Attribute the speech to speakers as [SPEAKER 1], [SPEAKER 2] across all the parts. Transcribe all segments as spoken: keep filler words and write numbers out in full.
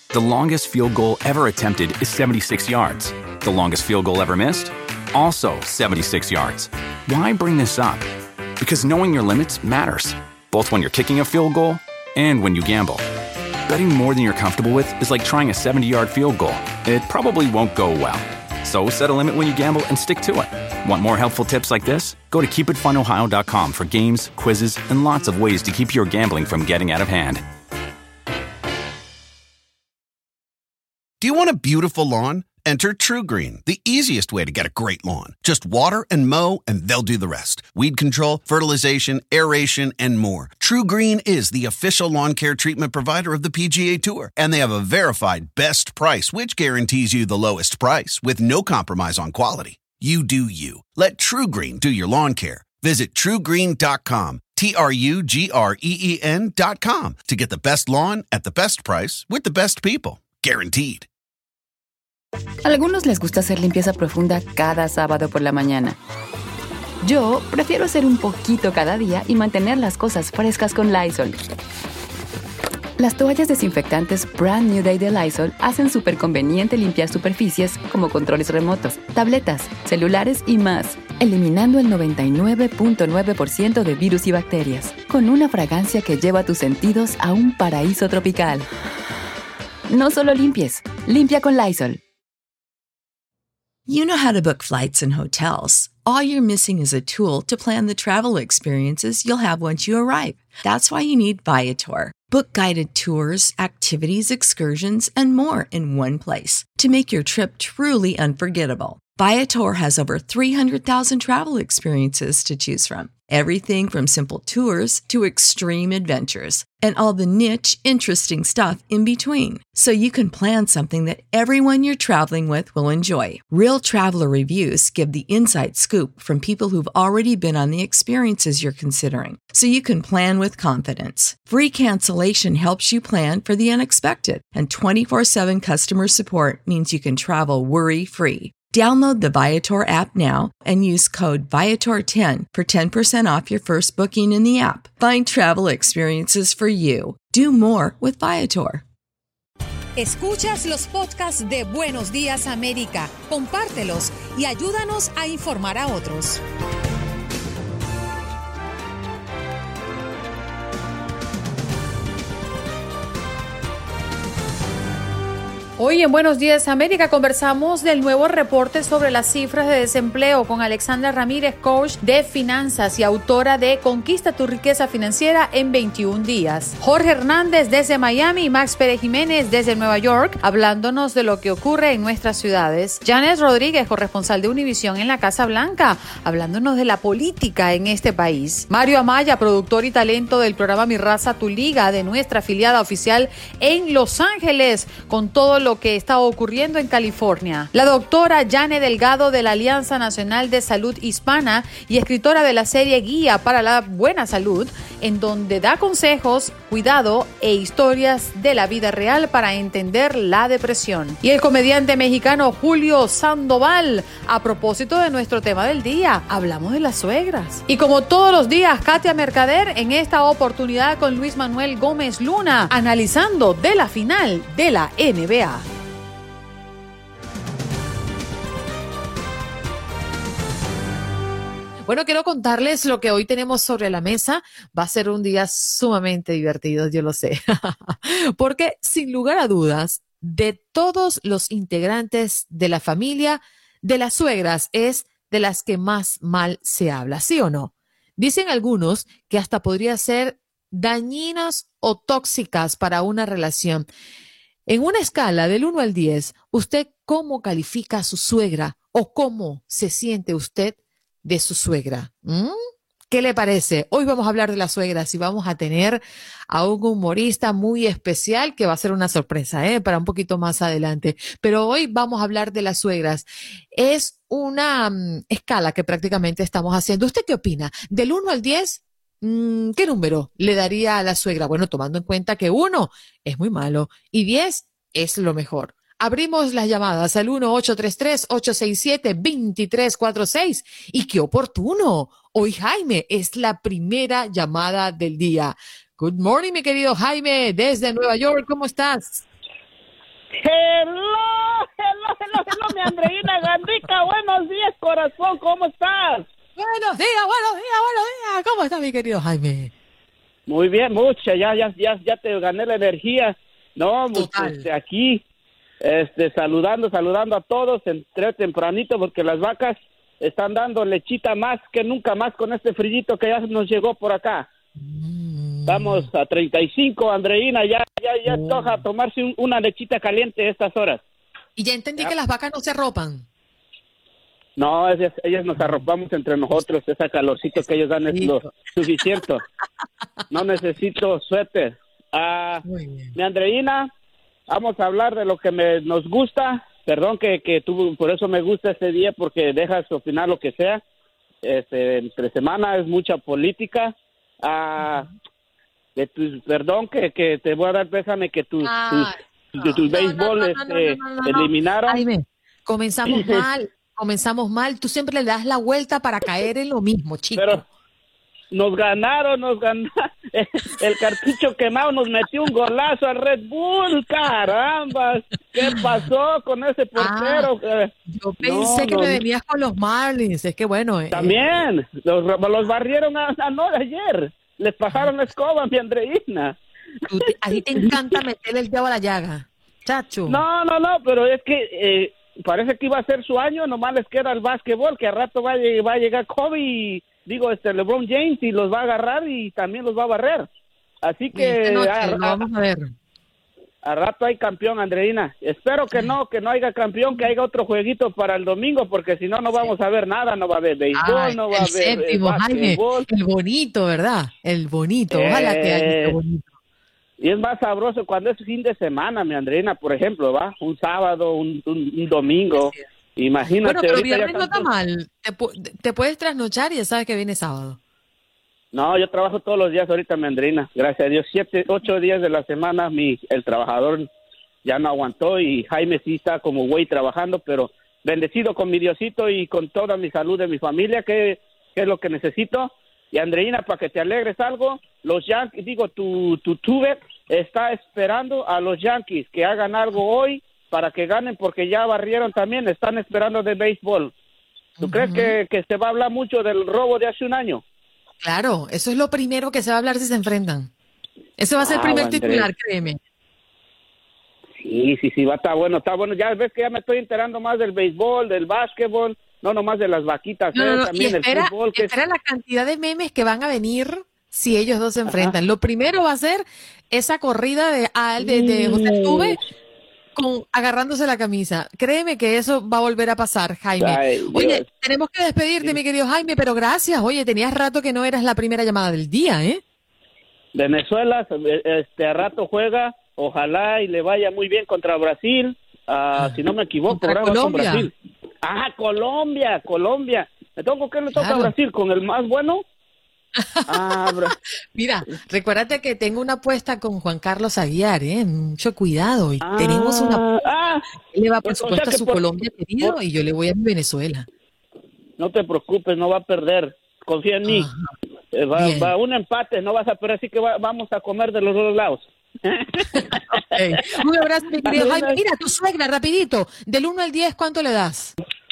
[SPEAKER 1] The longest field goal ever attempted is seventy-six yards. The longest field goal ever missed? Also seventy-six yards. Why bring this up? Because knowing your limits matters, both when you're kicking a field goal and when you gamble. Betting more than you're comfortable with is like trying a seventy-yard field goal. It probably won't go well. So set a limit when you gamble and stick to it. Want more helpful tips like this? Go to keep it fun ohio dot com for games, quizzes, and lots of ways to keep your gambling from getting out of hand.
[SPEAKER 2] Do you want a beautiful lawn? Enter TruGreen, the easiest way to get a great lawn. Just water and mow, and they'll do the rest. Weed control, fertilization, aeration, and more. TruGreen is the official lawn care treatment provider of the P G A Tour, and they have a verified best price, which guarantees you the lowest price with no compromise on quality. You do you. Let TruGreen do your lawn care. Visit true green dot com, T R U G R E E N dot com, to get the best lawn at the best price with the best people. Guaranteed.
[SPEAKER 3] A algunos les gusta hacer limpieza profunda cada sábado por la mañana. Yo prefiero hacer un poquito cada día y mantener las cosas frescas con Lysol. Las toallas desinfectantes Brand New Day de Lysol hacen súper conveniente limpiar superficies como controles remotos, tabletas, celulares y más, eliminando el noventa y nueve punto nueve por ciento de virus y bacterias, con una fragancia que lleva tus sentidos a un paraíso tropical. No solo limpies, limpia con Lysol.
[SPEAKER 4] You know how to book flights and hotels. All you're missing is a tool to plan the travel experiences you'll have once you arrive. That's why you need Viator. Book guided tours, activities, excursions, and more in one place to make your trip truly unforgettable. Viator has over three hundred thousand travel experiences to choose from. Everything from simple tours to extreme adventures and all the niche, interesting stuff in between. So you can plan something that everyone you're traveling with will enjoy. Real traveler reviews give the inside scoop from people who've already been on the experiences you're considering. So you can plan with confidence. Free cancellation helps you plan for the unexpected. And twenty-four seven customer support means you can travel worry-free. Download the Viator app now and use code Viator ten for ten percent off your first booking in the app. Find travel experiences for you. Do more with Viator.
[SPEAKER 5] Escuchas los podcasts de Buenos Días América, compártelos y ayúdanos a informar a otros. Hoy en Buenos Días América conversamos del nuevo reporte sobre las cifras de desempleo con Alexandra Ramírez, coach de finanzas y autora de Conquista tu riqueza financiera en veintiún días. Jorge Hernández desde Miami y Max Pérez Jiménez desde Nueva York, hablándonos de lo que ocurre en nuestras ciudades. Janet Rodríguez, corresponsal de Univisión en la Casa Blanca, hablándonos de la política en este país. Mario Amaya, productor y talento del programa Mi Raza, Tu Liga, de nuestra afiliada oficial en Los Ángeles, con todo lo que está ocurriendo en California. La doctora Yane Delgado de la Alianza Nacional de Salud Hispana y escritora de la serie Guía para la Buena Salud, en donde da consejos, cuidado e historias de la vida real para entender la depresión. Y el comediante mexicano Julio Sandoval, a propósito de nuestro tema del día, hablamos de las suegras. Y como todos los días, Katia Mercader, en esta oportunidad con Luis Manuel Gómez Luna, analizando de la final de la N B A. Bueno, quiero contarles lo que hoy tenemos sobre la mesa. Va a ser un día sumamente divertido, yo lo sé. Porque, sin lugar a dudas, de todos los integrantes de la familia, de las suegras es de las que más mal se habla, ¿sí o no? Dicen algunos que hasta podría ser dañinas o tóxicas para una relación. En una escala del uno al diez, ¿usted cómo califica a su suegra o cómo se siente usted de su suegra? ¿Mm? ¿Qué le parece? Hoy vamos a hablar de las suegras y vamos a tener a un humorista muy especial que va a ser una sorpresa, ¿eh? Para un poquito más adelante. Pero hoy vamos a hablar de las suegras. Es una um, escala que prácticamente estamos haciendo. ¿Usted qué opina? Del uno al diez, mm, ¿qué número le daría a la suegra? Bueno, tomando en cuenta que uno es muy malo y diez es lo mejor. Abrimos las llamadas al uno ocho tres tres, ocho seis siete, dos tres cuatro seis. Y qué oportuno. Hoy Jaime es la primera llamada del día. Good morning, mi querido Jaime, desde Nueva York. ¿Cómo estás?
[SPEAKER 6] Hello, hello, hello, hello, mi Andreina Gandica, buenos días, corazón, ¿cómo estás?
[SPEAKER 5] Buenos días, buenos días, buenos días. ¿Cómo está mi querido Jaime?
[SPEAKER 6] Muy bien, mucha, ya, ya, ya, ya te gané la energía. No,
[SPEAKER 5] Total.
[SPEAKER 6] este, aquí, este, saludando, saludando a todos, entré tempranito porque las vacas están dando lechita más que nunca más con este frillito que ya nos llegó por acá.
[SPEAKER 5] Mm.
[SPEAKER 6] Estamos a treinta y cinco, Andreina, ya, ya, ya
[SPEAKER 5] Oh.
[SPEAKER 6] toca tomarse un- una lechita caliente a estas horas.
[SPEAKER 5] Y ya entendí
[SPEAKER 6] Ya.
[SPEAKER 5] que las vacas no se ropan.
[SPEAKER 6] No, ellas, ellas nos arropamos entre nosotros, ese calorcito que ellos dan es lo suficiente. No necesito suéter. Ah,
[SPEAKER 5] Muy bien.
[SPEAKER 6] mi Andreina, vamos a hablar de lo que me, nos gusta. Perdón que, que tú, por eso me gusta este día, porque dejas opinar lo que sea. Este, entre semana es mucha política. Ah, de tus, perdón que, que te voy a dar pésame que tus,
[SPEAKER 5] Ah,
[SPEAKER 6] tus, de tus
[SPEAKER 5] no,
[SPEAKER 6] béisbol
[SPEAKER 5] no, no, no,
[SPEAKER 6] este,
[SPEAKER 5] no, no, no.
[SPEAKER 6] eliminaron.
[SPEAKER 5] Jaime, comenzamos mal, comenzamos mal. Tú siempre le das la vuelta para caer en lo mismo, chico.
[SPEAKER 6] Pero nos ganaron, nos ganaron. El cartucho quemado nos metió un golazo al Red Bull, caramba. ¿Qué pasó con ese portero? Eh,
[SPEAKER 5] Yo pensé
[SPEAKER 6] no,
[SPEAKER 5] que
[SPEAKER 6] no,
[SPEAKER 5] me
[SPEAKER 6] no.
[SPEAKER 5] venías con los Marlins. Es que bueno. eh,
[SPEAKER 6] También, los, los barrieron a, a no de ayer. Les pasaron la escoba, mi Andreina.
[SPEAKER 5] tú te- a ti te encanta meterle el dedo a la llaga. Chacho.
[SPEAKER 6] No, no, no, pero es que eh, parece que iba a ser su año, nomás les queda el básquetbol, que a rato va a, lleg- va a llegar Kobe, y, digo, este LeBron James, y los va a agarrar y también los va a barrer. Así que
[SPEAKER 5] Esta noche
[SPEAKER 6] a,
[SPEAKER 5] lo
[SPEAKER 6] a-
[SPEAKER 5] vamos a ver.
[SPEAKER 6] a rato hay campeón, Andreina. Espero que no, que no haya campeón, que haya otro jueguito para el domingo, porque si no, no vamos a ver nada, no va a haber béisbol,
[SPEAKER 5] Ay,
[SPEAKER 6] no va a
[SPEAKER 5] el
[SPEAKER 6] haber eh,
[SPEAKER 5] séptimo, Jaime.
[SPEAKER 6] básquetbol.
[SPEAKER 5] El bonito, ¿verdad? El bonito. Ojalá que haya
[SPEAKER 6] Eh,
[SPEAKER 5] ese bonito.
[SPEAKER 6] Y es más sabroso cuando es fin de semana, mi Andreina, por ejemplo, ¿va? Un sábado, un, un, un domingo. Imagínate.
[SPEAKER 5] Bueno, pero
[SPEAKER 6] ahorita ya
[SPEAKER 5] viernes no está
[SPEAKER 6] tantos-
[SPEAKER 5] mal. Te, pu- te puedes trasnochar y ya sabes que viene sábado.
[SPEAKER 6] No, yo trabajo todos los días ahorita, mi Andreina. Gracias a Dios, siete, ocho días de la semana, mi, el trabajador ya no aguantó y Jaime sí está como güey trabajando, pero bendecido con mi Diosito y con toda mi salud de mi familia, que, que es lo que necesito. Y Andreina, para que te alegres algo, los Yankees, digo, tu, tu Tuve está esperando a los Yankees que hagan algo hoy para que ganen, porque ya barrieron también, están esperando de béisbol. ¿Tú crees que, que se va a hablar mucho del robo de hace un año?
[SPEAKER 5] Claro, eso es lo primero que se va a hablar si se enfrentan. Ese va a ser el
[SPEAKER 6] Ah,
[SPEAKER 5] primer
[SPEAKER 6] Andrés.
[SPEAKER 5] titular, créeme.
[SPEAKER 6] Sí, sí, sí, va, está bueno, está bueno. Ya ves que ya me estoy enterando más del béisbol, del básquetbol, no nomás de las vaquitas,
[SPEAKER 5] No,
[SPEAKER 6] ¿eh?
[SPEAKER 5] no, no. Y
[SPEAKER 6] También
[SPEAKER 5] espera,
[SPEAKER 6] el fútbol. Que es-
[SPEAKER 5] espera la cantidad de memes que van a venir si ellos dos se enfrentan. Lo primero va a ser esa corrida de, ah, de, de José Tuve con agarrándose la camisa. Créeme que eso va a volver a pasar, Jaime.
[SPEAKER 6] Ay,
[SPEAKER 5] Oye,
[SPEAKER 6] Dios.
[SPEAKER 5] tenemos que despedirte, mi querido Jaime, pero gracias. Oye, tenías rato que no eras la primera llamada del día, ¿eh?
[SPEAKER 6] Venezuela, este, a rato juega, ojalá y le vaya muy bien contra Brasil, ah, si no me equivoco,
[SPEAKER 5] Contra
[SPEAKER 6] ahora va con
[SPEAKER 5] Colombia.
[SPEAKER 6] Brasil. Ah, Colombia, Colombia. ¿Me toca con qué le toca
[SPEAKER 5] Claro.
[SPEAKER 6] a Brasil? ¿Con el más bueno? Ah, Bra-
[SPEAKER 5] Mira, recuérdate que tengo una apuesta con Juan Carlos Aguiar, ¿eh? Mucho cuidado. Y
[SPEAKER 6] ah,
[SPEAKER 5] tenemos una...
[SPEAKER 6] ah,
[SPEAKER 5] Él le va, por
[SPEAKER 6] o sea
[SPEAKER 5] supuesto, a
[SPEAKER 6] que
[SPEAKER 5] su
[SPEAKER 6] por-
[SPEAKER 5] Colombia querido
[SPEAKER 6] por-
[SPEAKER 5] y yo le voy a mi Venezuela.
[SPEAKER 6] no te preocupes, no va a perder. Confía en mí.
[SPEAKER 5] Ajá.
[SPEAKER 6] Eh, va,
[SPEAKER 5] Bien.
[SPEAKER 6] va un empate, no vas a perder, así que va- vamos a comer de los dos lados.
[SPEAKER 5] Ey, un abrazo, mi querido
[SPEAKER 6] Andreina.
[SPEAKER 5] Jaime. Mira, tu suegra, rapidito. Del uno al diez, ¿cuánto le das?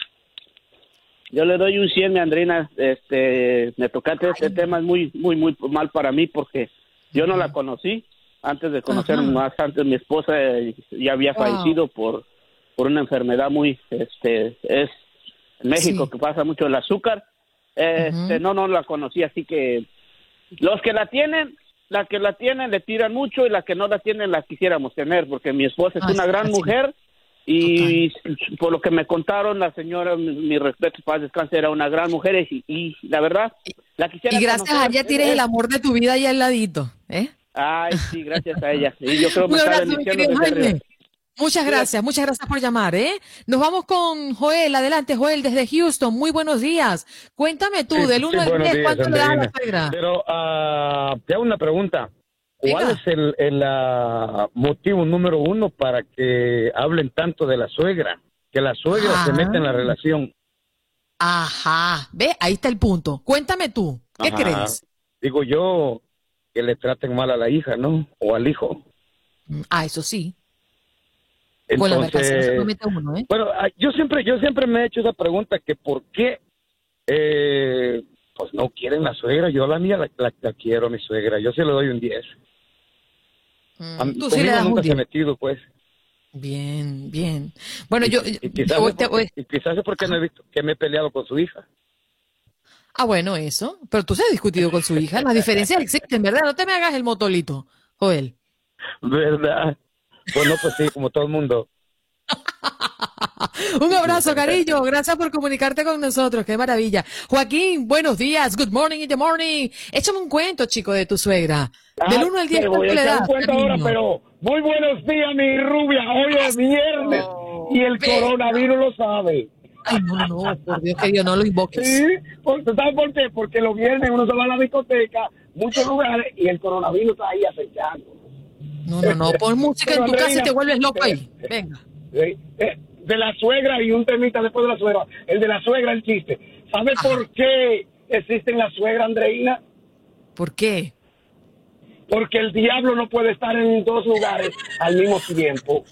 [SPEAKER 6] Yo le doy un cien, mi Andrina. Este, me tocaste este tema, es muy, muy, muy mal para mí porque yo no la conocí. Antes de conocer
[SPEAKER 5] Ajá.
[SPEAKER 6] más, antes mi esposa eh, ya había
[SPEAKER 5] Wow.
[SPEAKER 6] fallecido por, por una enfermedad muy, este, es en México
[SPEAKER 5] Sí.
[SPEAKER 6] que pasa mucho el azúcar. Este,
[SPEAKER 5] Ujú.
[SPEAKER 6] no, no la conocí, así que los que la tienen, la que la tienen le tiran mucho y la que no la tienen la quisiéramos tener porque mi esposa es
[SPEAKER 5] Ah,
[SPEAKER 6] una
[SPEAKER 5] sí,
[SPEAKER 6] gran
[SPEAKER 5] así.
[SPEAKER 6] mujer. Y por lo que me contaron, la señora, mi, mi respeto, paz, descanse, era una gran mujer y, y la verdad, la quisiera
[SPEAKER 5] Y gracias
[SPEAKER 6] conocer.
[SPEAKER 5] a ella tienes el amor de tu vida ahí al ladito, ¿eh?
[SPEAKER 6] Ay, sí, gracias a ella. Y yo creo que
[SPEAKER 5] Un
[SPEAKER 6] me está
[SPEAKER 5] abrazo, mi
[SPEAKER 6] bendiciendo
[SPEAKER 5] querido
[SPEAKER 6] desde arriba.
[SPEAKER 5] Jaime. Muchas gracias, muchas gracias por llamar, ¿eh? Nos vamos con Joel. Adelante, Joel, desde Houston. Muy buenos días. Cuéntame tú,
[SPEAKER 7] Sí,
[SPEAKER 5] del
[SPEAKER 7] sí,
[SPEAKER 5] uno al
[SPEAKER 7] buenos
[SPEAKER 5] diez,
[SPEAKER 7] días,
[SPEAKER 5] ¿cuánto le das a la
[SPEAKER 7] Andreina.
[SPEAKER 5] suegra?
[SPEAKER 7] Pero ah, te hago una pregunta. ¿Cuál
[SPEAKER 5] Venga.
[SPEAKER 7] es el, el ah, motivo número uno para que hablen tanto de la suegra? Que la suegra
[SPEAKER 5] Ah.
[SPEAKER 7] se mete en la relación.
[SPEAKER 5] Ajá, ve, ahí está el punto. Cuéntame tú, ¿qué
[SPEAKER 7] Ajá.
[SPEAKER 5] crees?
[SPEAKER 7] Digo yo que le traten mal a la hija, ¿no? O al hijo.
[SPEAKER 5] Mm, Ah, eso sí. Bueno, la mercancía se
[SPEAKER 7] Entonces,
[SPEAKER 5] promete uno, ¿eh?
[SPEAKER 7] bueno, ah, yo siempre, yo siempre me he hecho esa pregunta que por qué, eh, pues no quieren la suegra. Yo a la mía la, la, la quiero, a mi suegra. Yo se le doy un diez.
[SPEAKER 5] Mm,
[SPEAKER 7] A mí-
[SPEAKER 5] tú sí
[SPEAKER 7] conmigo
[SPEAKER 5] le das un
[SPEAKER 7] nunca se ha
[SPEAKER 5] diez.
[SPEAKER 7] metido, pues.
[SPEAKER 5] Bien, bien. Bueno, yo...
[SPEAKER 7] Y, y quizás
[SPEAKER 5] yo-
[SPEAKER 7] es
[SPEAKER 5] te-
[SPEAKER 7] porque, y quizás es porque me he visto que me he peleado con su hija.
[SPEAKER 5] Ah, bueno, eso. Pero tú se has discutido con su hija. Las diferencias existen, ¿verdad? No te me hagas el motolito, Joel.
[SPEAKER 7] ¿Verdad? Bueno, pues sí, como todo el mundo.
[SPEAKER 5] Un abrazo, cariño. Gracias por comunicarte con nosotros. Qué maravilla. Joaquín, buenos días. Good morning in the morning. Échame un cuento, chico, de tu suegra. Del uno al diez,
[SPEAKER 7] te voy
[SPEAKER 5] ¿cuánto
[SPEAKER 7] a
[SPEAKER 5] le
[SPEAKER 7] echar un
[SPEAKER 5] das,
[SPEAKER 7] cuento ahora,
[SPEAKER 5] cariño?
[SPEAKER 7] pero muy buenos días, mi rubia. Hoy es viernes y el
[SPEAKER 5] Ve-
[SPEAKER 7] coronavirus lo sabe.
[SPEAKER 5] Ay, no, no, no, por Dios que Dios no lo invoques.
[SPEAKER 7] Sí, porque, ¿sabes por qué? Porque los viernes uno se va a la discoteca, muchos lugares, y el coronavirus está ahí acechando.
[SPEAKER 5] No, no, no. Pon música en tu
[SPEAKER 7] Pero,
[SPEAKER 5] casa y
[SPEAKER 7] Andreina,
[SPEAKER 5] te vuelves loco
[SPEAKER 7] eh,
[SPEAKER 5] ahí. Venga.
[SPEAKER 7] Sí, eh, de la suegra y un temita después de la suegra. El de la suegra, el chiste. ¿Sabes por qué existen las suegras, Andreina?
[SPEAKER 5] ¿Por qué?
[SPEAKER 7] Porque el diablo no puede estar en dos lugares al mismo tiempo.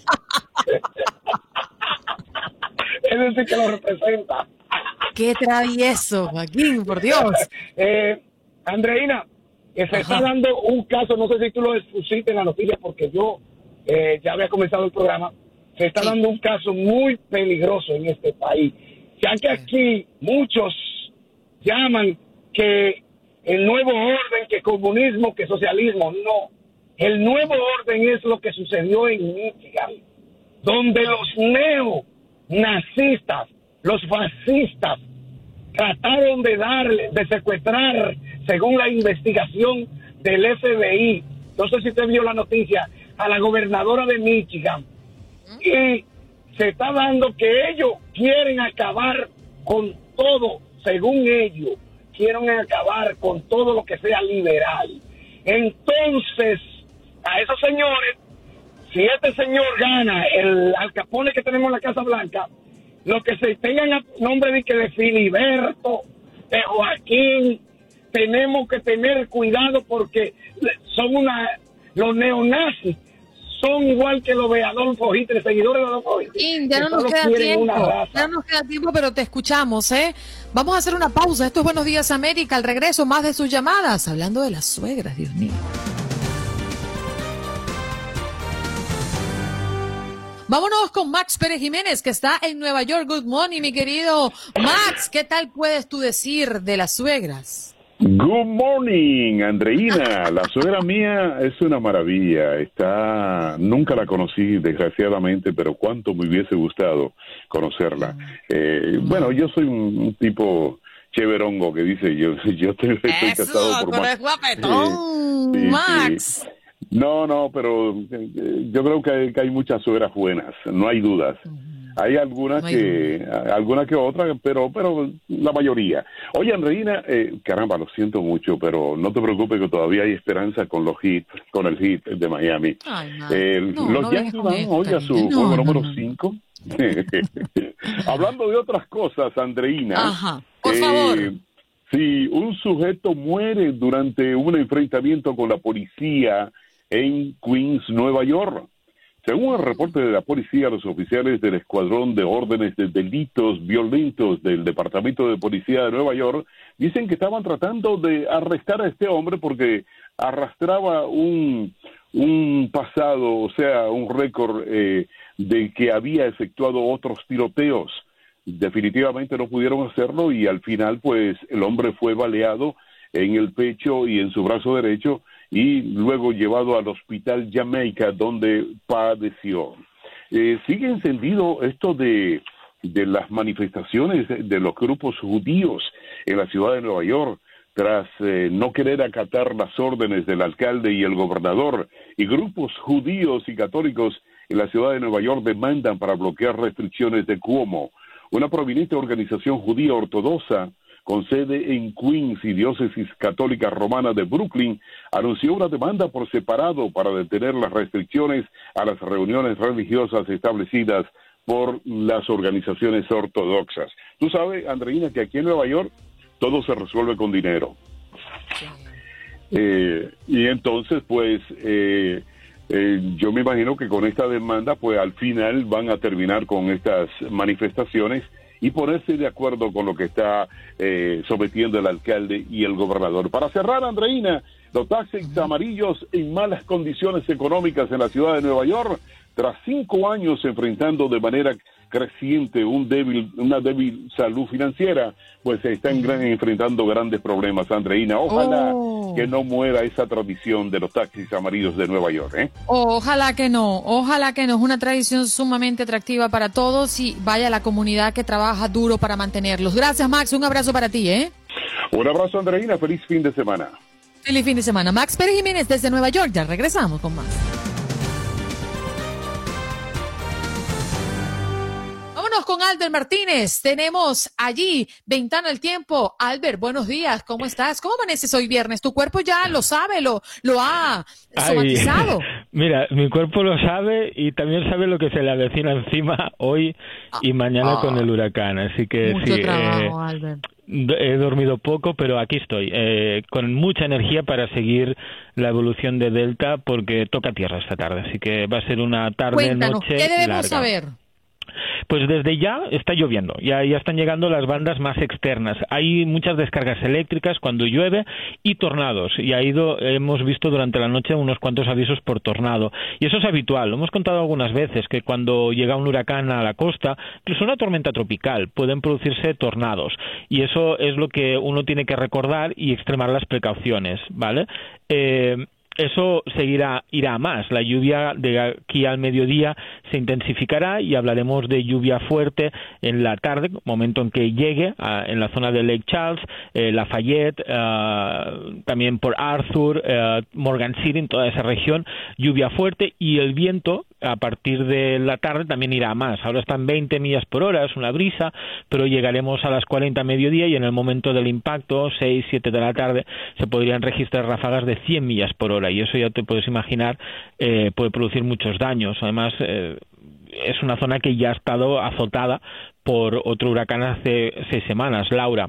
[SPEAKER 7] Es decir, que lo representa.
[SPEAKER 5] Qué travieso, Joaquín, por Dios.
[SPEAKER 7] Eh, Andreina, que se
[SPEAKER 5] Ajá.
[SPEAKER 7] está dando un caso, no sé si tú lo pusiste en la noticia, porque yo eh, ya había comenzado el programa. Se está
[SPEAKER 5] Sí.
[SPEAKER 7] dando un caso muy peligroso en este país, ya que aquí muchos llaman que el nuevo orden, que comunismo, que socialismo, no. El nuevo orden es lo que sucedió en Michigan, donde los neonazistas, los fascistas, trataron de darle, de secuestrar, según la investigación del F B I, no sé si usted vio la noticia, a la gobernadora de Michigan. Y se está dando que ellos quieren acabar con todo, según ellos, quieren acabar con todo lo que sea liberal. Entonces, a esos señores, si este señor gana, el Al Capone que tenemos en la Casa Blanca, los que se tengan a nombre de que de Filiberto, de Joaquín, tenemos que tener cuidado porque son una, los neonazis son igual que los de Adolfo Hitler, seguidores de Adolfo Hitler.
[SPEAKER 5] Sí, ya no
[SPEAKER 7] que
[SPEAKER 5] nos
[SPEAKER 7] solo
[SPEAKER 5] queda
[SPEAKER 7] quieren una
[SPEAKER 5] tiempo.
[SPEAKER 7] raza.
[SPEAKER 5] Ya no nos queda tiempo, pero te escuchamos, ¿eh? Vamos a hacer una pausa. Esto es Buenos Días América. Al regreso, más de sus llamadas. Hablando de las suegras, Dios mío. Vámonos con Max Pérez Jiménez, que está en Nueva York. Good morning, mi querido Max. ¿Qué tal puedes tú decir de las suegras?
[SPEAKER 8] Good morning, Andreina. La suegra mía es una maravilla. Está, nunca la conocí, desgraciadamente, pero cuánto me hubiese gustado conocerla. Eh, bueno, yo soy un, un tipo cheverongo que dice, yo, yo estoy, estoy casado por
[SPEAKER 5] pero
[SPEAKER 8] más.
[SPEAKER 5] es guapetón,
[SPEAKER 8] Sí, sí,
[SPEAKER 5] Max.
[SPEAKER 8] sí. No, no, pero eh, yo creo que hay, que hay muchas suegras buenas, no hay dudas. Hay algunas
[SPEAKER 5] No hay
[SPEAKER 8] que, alguna que otra, pero, pero la mayoría. Oye, Andreina, eh, caramba, lo siento mucho, pero no te preocupes que todavía hay esperanza con los hits, con el hit de Miami.
[SPEAKER 5] Ay, man.
[SPEAKER 8] Eh,
[SPEAKER 5] No,
[SPEAKER 8] los
[SPEAKER 5] no
[SPEAKER 8] Yankees
[SPEAKER 5] vengas con
[SPEAKER 8] van
[SPEAKER 5] esto,
[SPEAKER 8] hoy a su
[SPEAKER 5] cariño. No,
[SPEAKER 8] juego
[SPEAKER 5] no,
[SPEAKER 8] número
[SPEAKER 5] no.
[SPEAKER 8] cinco. Hablando de otras cosas, Andreina.
[SPEAKER 5] Ajá, por
[SPEAKER 8] eh,
[SPEAKER 5] favor.
[SPEAKER 8] Sí, un sujeto muere durante un enfrentamiento con la policía en Queens, Nueva York. Según el reporte de la policía, los oficiales del Escuadrón de Órdenes de Delitos Violentos del Departamento de Policía de Nueva York dicen que estaban tratando de arrestar a este hombre porque arrastraba un, un pasado, o sea, un récord eh, de que había efectuado otros tiroteos. Definitivamente no pudieron hacerlo y al final, pues, el hombre fue baleado en el pecho y en su brazo derecho y luego llevado al hospital Jamaica, donde padeció. Eh, sigue encendido esto de, de las manifestaciones de, de los grupos judíos en la ciudad de Nueva York, tras eh, no querer acatar las órdenes del alcalde y el gobernador, y grupos judíos y católicos en la ciudad de Nueva York demandan para bloquear restricciones de Cuomo. Una prominente organización judía ortodoxa con sede en Queens y Diócesis Católica Romana de Brooklyn, anunció una demanda por separado para detener las restricciones a las reuniones religiosas establecidas por las organizaciones ortodoxas. Tú sabes, Andreina, que aquí en Nueva York todo se resuelve con dinero. Eh, y entonces, pues, eh, Eh, yo me imagino que con esta demanda, pues al final van a terminar con estas manifestaciones y ponerse de acuerdo con lo que está eh, sometiendo el alcalde y el gobernador. Para cerrar, Andreina, los taxis amarillos en malas condiciones económicas en la ciudad de Nueva York, tras cinco años enfrentando de manera creciente un débil, una débil salud financiera, pues se están gran, enfrentando grandes problemas, Andreina. Ojalá oh. que no muera esa tradición de los taxis amarillos de Nueva York, ¿eh?
[SPEAKER 5] Ojalá que no, ojalá que no. Es una tradición sumamente atractiva para todos y vaya la comunidad que trabaja duro para mantenerlos. Gracias, Max. Un abrazo para ti, ¿eh?
[SPEAKER 8] Un abrazo, Andreina. Feliz fin de semana.
[SPEAKER 5] Feliz fin de semana. Max Pérez Jiménez desde Nueva York. Ya regresamos con más. Vámonos con Albert Martínez. Tenemos allí Ventana al Tiempo. Albert, buenos días. ¿Cómo estás? ¿Cómo amaneces hoy viernes? Tu cuerpo ya lo sabe, lo, lo ha somatizado.
[SPEAKER 9] Ay, mira, mi cuerpo lo sabe y también sabe lo que se le avecina encima hoy y mañana ah, con el huracán. Así que
[SPEAKER 5] mucho
[SPEAKER 9] sí,
[SPEAKER 5] trabajo,
[SPEAKER 9] eh,
[SPEAKER 5] Albert.
[SPEAKER 9] He dormido poco, pero aquí estoy, eh, con mucha energía para seguir la evolución de Delta, porque toca tierra esta tarde. Así que va a ser una tarde,
[SPEAKER 5] Cuéntanos,
[SPEAKER 9] noche
[SPEAKER 5] ¿qué debemos
[SPEAKER 9] larga.
[SPEAKER 5] saber?
[SPEAKER 9] Pues desde ya está lloviendo, ya, ya están llegando las bandas más externas. Hay muchas descargas eléctricas cuando llueve y tornados. Y ha ido, hemos visto durante la noche unos cuantos avisos por tornado. Y eso es habitual, lo hemos contado algunas veces, que cuando llega un huracán a la costa, incluso una tormenta tropical, pueden producirse tornados. Y eso es lo que uno tiene que recordar y extremar las precauciones, ¿vale? Eh... Eso seguirá, irá a más. La lluvia de aquí al mediodía se intensificará y hablaremos de lluvia fuerte en la tarde, momento en que llegue a, en la zona de Lake Charles, eh, Lafayette, uh, también por Arthur, uh, Morgan City, en toda esa región, lluvia fuerte, y el viento a partir de la tarde también irá a más. Ahora están veinte millas por hora, es una brisa, pero llegaremos a las cuarenta a mediodía y en el momento del impacto, seis, siete de la tarde, se podrían registrar ráfagas de cien millas por hora, y eso ya te puedes imaginar, eh, puede producir muchos daños. Además, eh, es una zona que ya ha estado azotada por otro huracán hace seis semanas, Laura.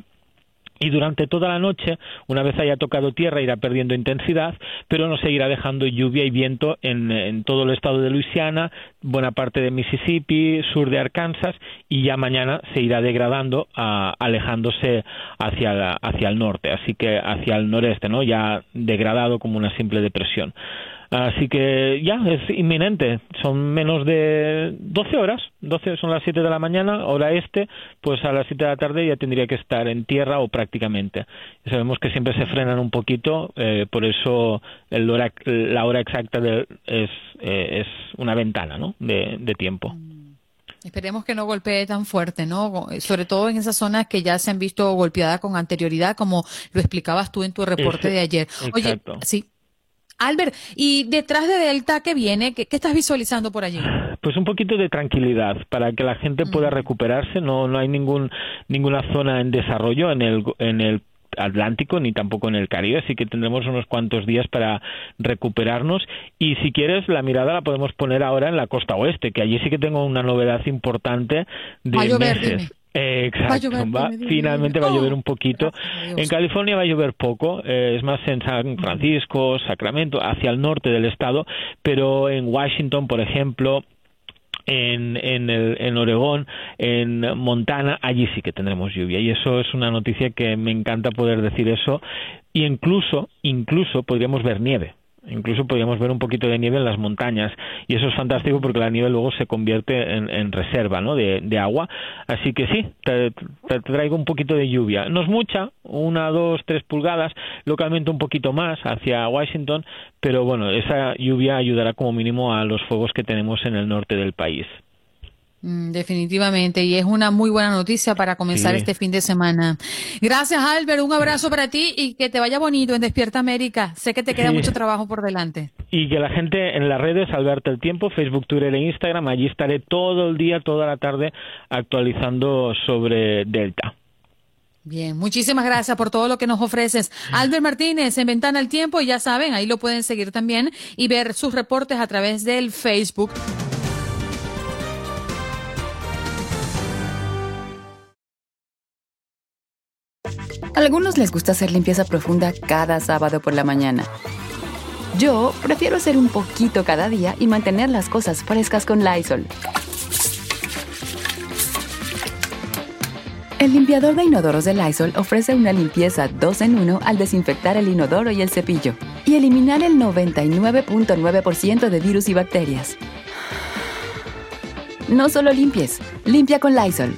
[SPEAKER 9] Y durante toda la noche, una vez haya tocado tierra, irá perdiendo intensidad, pero nos seguirá dejando lluvia y viento en, en todo el estado de Luisiana, buena parte de Mississippi, sur de Arkansas, y ya mañana se irá degradando, a, alejándose hacia, la, hacia el norte, así que hacia el noreste, ¿no? Ya degradado como una simple depresión. Así que ya es inminente, son menos de doce horas, doce son las siete de la mañana, hora este, pues a las siete de la tarde ya tendría que estar en tierra o prácticamente. Y sabemos que siempre se frenan un poquito, eh, por eso el hora, la hora exacta de, es, eh, es una ventana, ¿no? de, de tiempo.
[SPEAKER 5] Esperemos que no golpee tan fuerte, ¿no? Sobre todo en esas zonas que ya se han visto golpeadas con anterioridad, como lo explicabas tú en tu reporte
[SPEAKER 9] Ese,
[SPEAKER 5] de ayer. Oye,
[SPEAKER 9] exacto.
[SPEAKER 5] sí. Albert, ¿y detrás de Delta qué viene? ¿Qué, qué estás visualizando por allí?
[SPEAKER 9] Pues un poquito de tranquilidad para que la gente pueda recuperarse. No, no hay ningún ninguna zona en desarrollo en el en el Atlántico ni tampoco en el Caribe, así que tendremos unos cuantos días para recuperarnos. Y si quieres, la mirada la podemos poner ahora en la costa oeste, que allí sí que tengo una novedad importante de
[SPEAKER 5] Va a llover,
[SPEAKER 9] meses.
[SPEAKER 5] Dime.
[SPEAKER 9] Eh, exacto,
[SPEAKER 5] va a llover,
[SPEAKER 9] va,
[SPEAKER 5] dime, dime,
[SPEAKER 9] finalmente
[SPEAKER 5] dime.
[SPEAKER 9] va a llover
[SPEAKER 5] Oh,
[SPEAKER 9] un poquito. En California va a llover poco, eh, es más en San Francisco, Sacramento, hacia el norte del estado, pero en Washington, por ejemplo, en en, el, en Oregón, en Montana, allí sí que tendremos lluvia, y eso es una noticia que me encanta poder decir eso, y incluso, incluso podríamos ver nieve. Incluso podríamos ver un poquito de nieve en las montañas, y eso es fantástico porque la nieve luego se convierte en, en reserva, ¿no? de, de agua. Así que sí, te, te traigo un poquito de lluvia. No es mucha, una, dos, tres pulgadas, localmente un poquito más hacia Washington, pero bueno, esa lluvia ayudará como mínimo a los fuegos que tenemos en el norte del país.
[SPEAKER 5] Definitivamente, y es una muy buena noticia para comenzar
[SPEAKER 9] Sí.
[SPEAKER 5] este fin de semana. Gracias, Albert, un abrazo para ti y que te vaya bonito en Despierta América. Sé que te queda
[SPEAKER 9] Sí.
[SPEAKER 5] mucho trabajo por delante.
[SPEAKER 9] Y que la gente en las redes, Alberto el Tiempo, Facebook, Twitter e Instagram, allí estaré todo el día, toda la tarde, actualizando sobre Delta.
[SPEAKER 5] Bien, muchísimas gracias por todo lo que nos ofreces. Albert Martínez en Ventana al Tiempo, y ya saben, ahí lo pueden seguir también y ver sus reportes a través del Facebook.
[SPEAKER 3] A algunos les gusta hacer limpieza profunda cada sábado por la mañana. Yo prefiero hacer un poquito cada día y mantener las cosas frescas con Lysol. El limpiador de inodoros de Lysol ofrece una limpieza dos en uno al desinfectar el inodoro y el cepillo y eliminar el noventa y nueve punto nueve por ciento de virus y bacterias. No solo limpies, limpia con Lysol.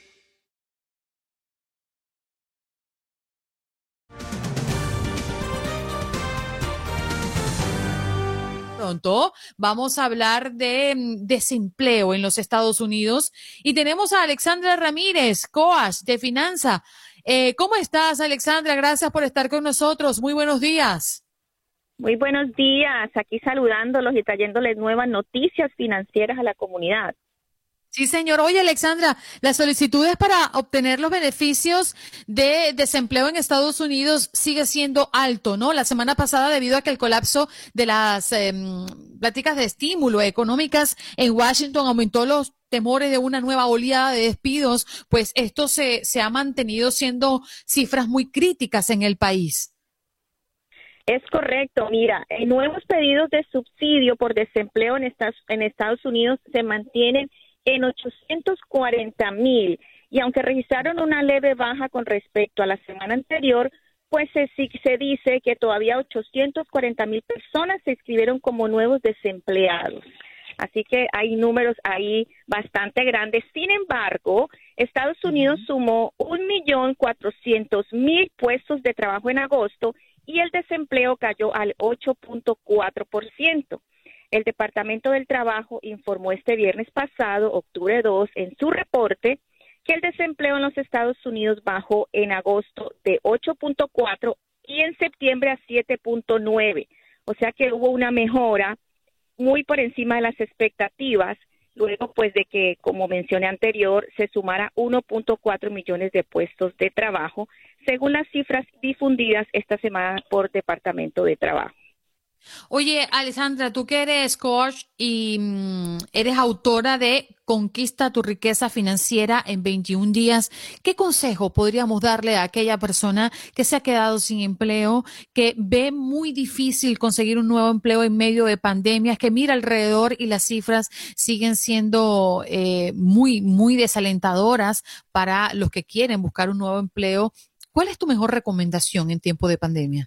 [SPEAKER 5] Pronto vamos a hablar de mm, desempleo en los Estados Unidos y tenemos a Alexandra Ramírez, coach de finanza. Eh, ¿Cómo estás, Alexandra? Gracias por estar con nosotros. Muy buenos días.
[SPEAKER 10] Muy buenos días. Aquí saludándolos y trayéndoles nuevas noticias financieras a la comunidad.
[SPEAKER 5] Sí, señor. Oye, Alexandra, las solicitudes para obtener los beneficios de desempleo en Estados Unidos sigue siendo alto, ¿no? La semana pasada, debido a que el colapso de las eh, pláticas de estímulo económicas en Washington aumentó los temores de una nueva oleada de despidos, pues esto se, se ha mantenido siendo cifras muy críticas en el país.
[SPEAKER 10] Es correcto. Mira, nuevos pedidos de subsidio por desempleo en Estados, en Estados Unidos se mantienen en ochocientos cuarenta mil, y aunque registraron una leve baja con respecto a la semana anterior, pues se, se dice que todavía ochocientos cuarenta mil personas se inscribieron como nuevos desempleados. Así que hay números ahí bastante grandes. Sin embargo, Estados Unidos sumó un millón cuatrocientos mil puestos de trabajo en agosto y el desempleo cayó al ocho punto cuatro por ciento. El Departamento del Trabajo informó este viernes pasado, octubre dos, en su reporte, que el desempleo en los Estados Unidos bajó en agosto de ocho punto cuatro y en septiembre a siete punto nueve. O sea que hubo una mejora muy por encima de las expectativas, luego pues de que, como mencioné anterior, se sumara uno punto cuatro millones de puestos de trabajo, según las cifras difundidas esta semana por Departamento de Trabajo.
[SPEAKER 5] Oye, Alexandra, tú que eres coach y mm, eres autora de Conquista tu riqueza financiera en veintiún días, ¿qué consejo podríamos darle a aquella persona que se ha quedado sin empleo, que ve muy difícil conseguir un nuevo empleo en medio de pandemias, que mira alrededor y las cifras siguen siendo eh, muy, muy desalentadoras para los que quieren buscar un nuevo empleo? ¿Cuál es tu mejor recomendación en tiempo de pandemia?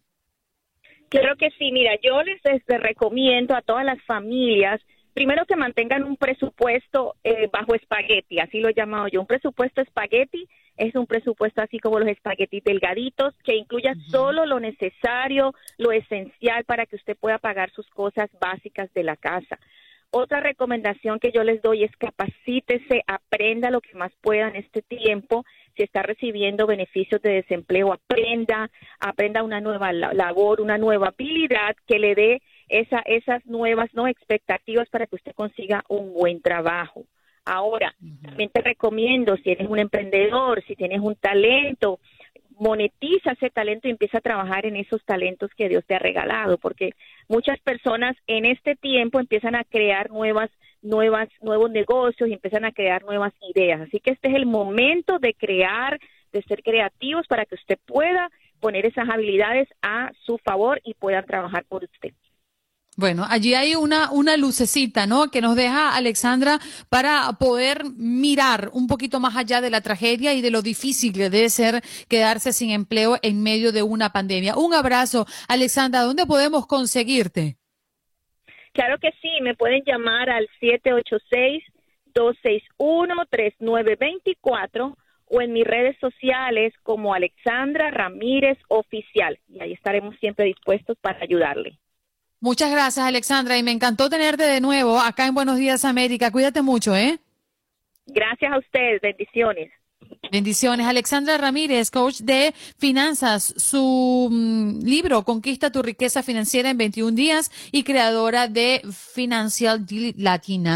[SPEAKER 10] Claro que sí, mira, yo les, les recomiendo a todas las familias, primero que mantengan un presupuesto eh, bajo espagueti, así lo he llamado yo. Un presupuesto espagueti es un presupuesto así como los espaguetis delgaditos, que incluya uh-huh. solo lo necesario, lo esencial para que usted pueda pagar sus cosas básicas de la casa. Otra recomendación que yo les doy es capacítese, aprenda lo que más pueda en este tiempo. Si está recibiendo beneficios de desempleo, aprenda, aprenda una nueva labor, una nueva habilidad que le dé esa, esas nuevas no expectativas para que usted consiga un buen trabajo. Ahora, uh-huh. también te recomiendo, si eres un emprendedor, si tienes un talento, monetiza ese talento y empieza a trabajar en esos talentos que Dios te ha regalado, porque muchas personas en este tiempo empiezan a crear nuevas nuevas nuevos negocios y empiezan a crear nuevas ideas. Así que este es el momento de crear, de ser creativos para que usted pueda poner esas habilidades a su favor y puedan trabajar por usted.
[SPEAKER 5] Bueno, allí hay una, una lucecita, ¿no?, que nos deja Alexandra para poder mirar un poquito más allá de la tragedia y de lo difícil que debe ser quedarse sin empleo en medio de una pandemia. Un abrazo, Alexandra. ¿Dónde podemos conseguirte?
[SPEAKER 10] Claro que sí, me pueden llamar al siete ocho seis, dos seis uno, tres nueve dos cuatro o en mis redes sociales como Alexandra Ramírez Oficial. Y ahí estaremos siempre dispuestos para ayudarle.
[SPEAKER 5] Muchas gracias, Alexandra, y me encantó tenerte de nuevo acá en Buenos Días América. Cuídate mucho, ¿eh?
[SPEAKER 10] Gracias a ustedes, bendiciones.
[SPEAKER 5] Bendiciones. Alexandra Ramírez, coach de finanzas, su mm, libro Conquista tu riqueza financiera en veintiún días y creadora de Financial Deal Latina.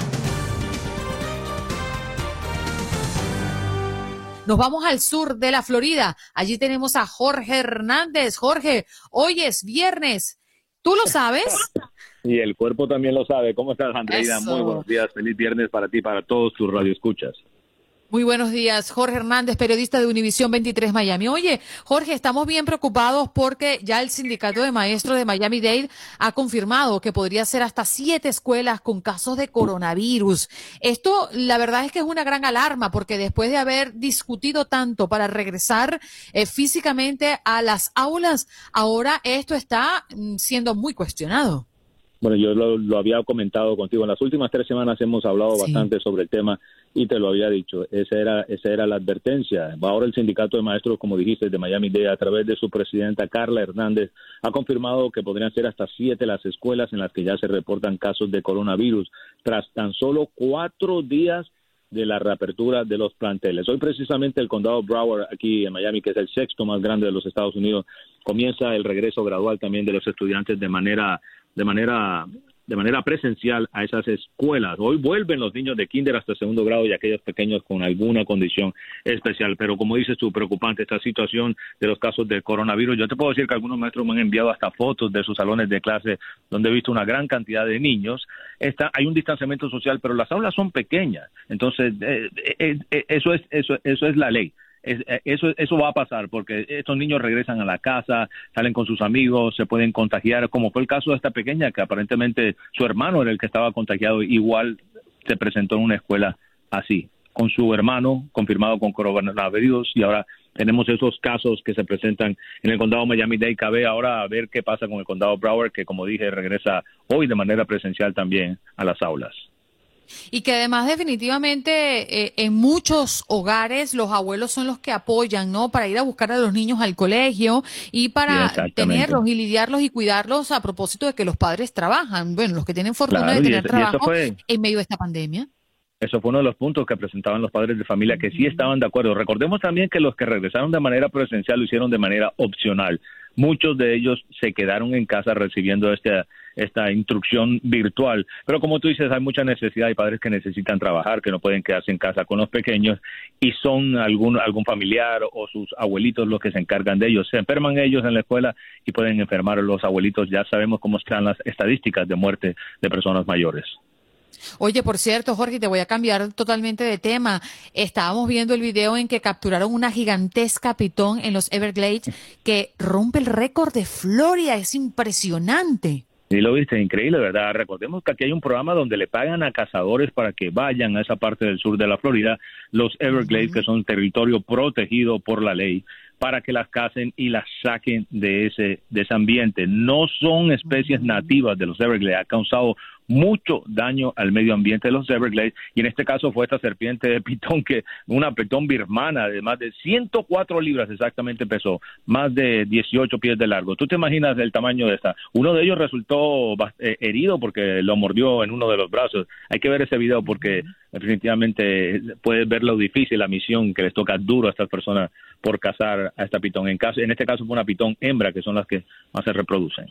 [SPEAKER 5] Nos vamos al sur de la Florida. Allí tenemos a Jorge Hernández. Jorge, hoy es viernes. ¿Tú lo sabes?
[SPEAKER 11] Y el cuerpo también lo sabe. ¿Cómo estás, Andreina?
[SPEAKER 5] Eso.
[SPEAKER 11] Muy buenos días. Feliz viernes para ti y para todos tus radioescuchas.
[SPEAKER 5] Muy buenos días, Jorge Hernández, periodista de Univisión veintitrés Miami. Oye, Jorge, estamos bien preocupados porque ya el sindicato de maestros de Miami-Dade ha confirmado que podría ser hasta siete escuelas con casos de coronavirus. Esto, la verdad es que es una gran alarma porque después de haber discutido tanto para regresar eh, físicamente a las aulas, ahora esto está mm, siendo muy cuestionado.
[SPEAKER 11] Bueno, yo lo, lo había comentado contigo. En las últimas tres semanas hemos hablado sí. bastante sobre el tema y te lo había dicho. Esa era, esa era la advertencia. Ahora el sindicato de maestros, como dijiste, de Miami-Dade, a través de su presidenta Carla Hernández, ha confirmado que podrían ser hasta siete las escuelas en las que ya se reportan casos de coronavirus, tras tan solo cuatro días de la reapertura de los planteles. Hoy precisamente el condado Broward, aquí en Miami, que es el sexto más grande de los Estados Unidos, comienza el regreso gradual también de los estudiantes de manera de manera de manera presencial a esas escuelas. Hoy vuelven los niños de kinder hasta segundo grado y aquellos pequeños con alguna condición especial. Pero como dices tú, preocupante esta situación de los casos de coronavirus. Yo te puedo decir que algunos maestros me han enviado hasta fotos de sus salones de clase donde he visto una gran cantidad de niños. Está, hay un distanciamiento social, pero las aulas son pequeñas. Entonces, eh, eh, eh, eso es eso, eso es la ley. Es, eso eso va a pasar porque estos niños regresan a la casa, salen con sus amigos, se pueden contagiar, como fue el caso de esta pequeña que aparentemente su hermano era el que estaba contagiado, igual se presentó en una escuela así, con su hermano confirmado con coronavirus, y ahora tenemos esos casos que se presentan en el condado Miami-Dade. Cabe ahora a ver qué pasa con el condado Broward, que como dije regresa hoy de manera presencial también a las aulas.
[SPEAKER 5] Y que además definitivamente eh, en muchos hogares los abuelos son los que apoyan, ¿no? Para ir a buscar a los niños al colegio y para sí, tenerlos y lidiarlos y cuidarlos a propósito de que los padres trabajan. Bueno, los que tienen fortuna claro, de tener y, trabajo y fue... en medio de esta pandemia.
[SPEAKER 11] Eso fue uno de los puntos que presentaban los padres de familia que sí estaban de acuerdo. Recordemos también que los que regresaron de manera presencial lo hicieron de manera opcional. Muchos de ellos se quedaron en casa recibiendo esta, esta instrucción virtual. Pero como tú dices, hay mucha necesidad. Hay padres que necesitan trabajar, que no pueden quedarse en casa con los pequeños y son algún, algún familiar o sus abuelitos los que se encargan de ellos. Se enferman ellos en la escuela y pueden enfermar a los abuelitos. Ya sabemos cómo están las estadísticas de muerte de personas mayores.
[SPEAKER 5] Oye, por cierto, Jorge, te voy a cambiar totalmente de tema. Estábamos viendo el video en que capturaron una gigantesca pitón en los Everglades que rompe el récord de Florida. Es impresionante.
[SPEAKER 11] Sí, lo viste, increíble, ¿verdad? Recordemos que aquí hay un programa donde le pagan a cazadores para que vayan a esa parte del sur de la Florida, los Everglades, uh-huh. que son territorio protegido por la ley, para que las cacen y las saquen de ese, de ese ambiente. No son especies uh-huh. nativas de los Everglades, ha causado mucho daño al medio ambiente de los Everglades, y en este caso fue esta serpiente de pitón, que una pitón birmana de más de ciento cuatro libras exactamente pesó, más de dieciocho pies de largo. ¿Tú te imaginas el tamaño de esta? Uno de ellos resultó eh, herido porque lo mordió en uno de los brazos. Hay que ver ese video porque definitivamente puedes ver lo difícil, la misión que les toca duro a estas personas por cazar a esta pitón. En, caso, en este caso fue una pitón hembra, que son las que más se reproducen.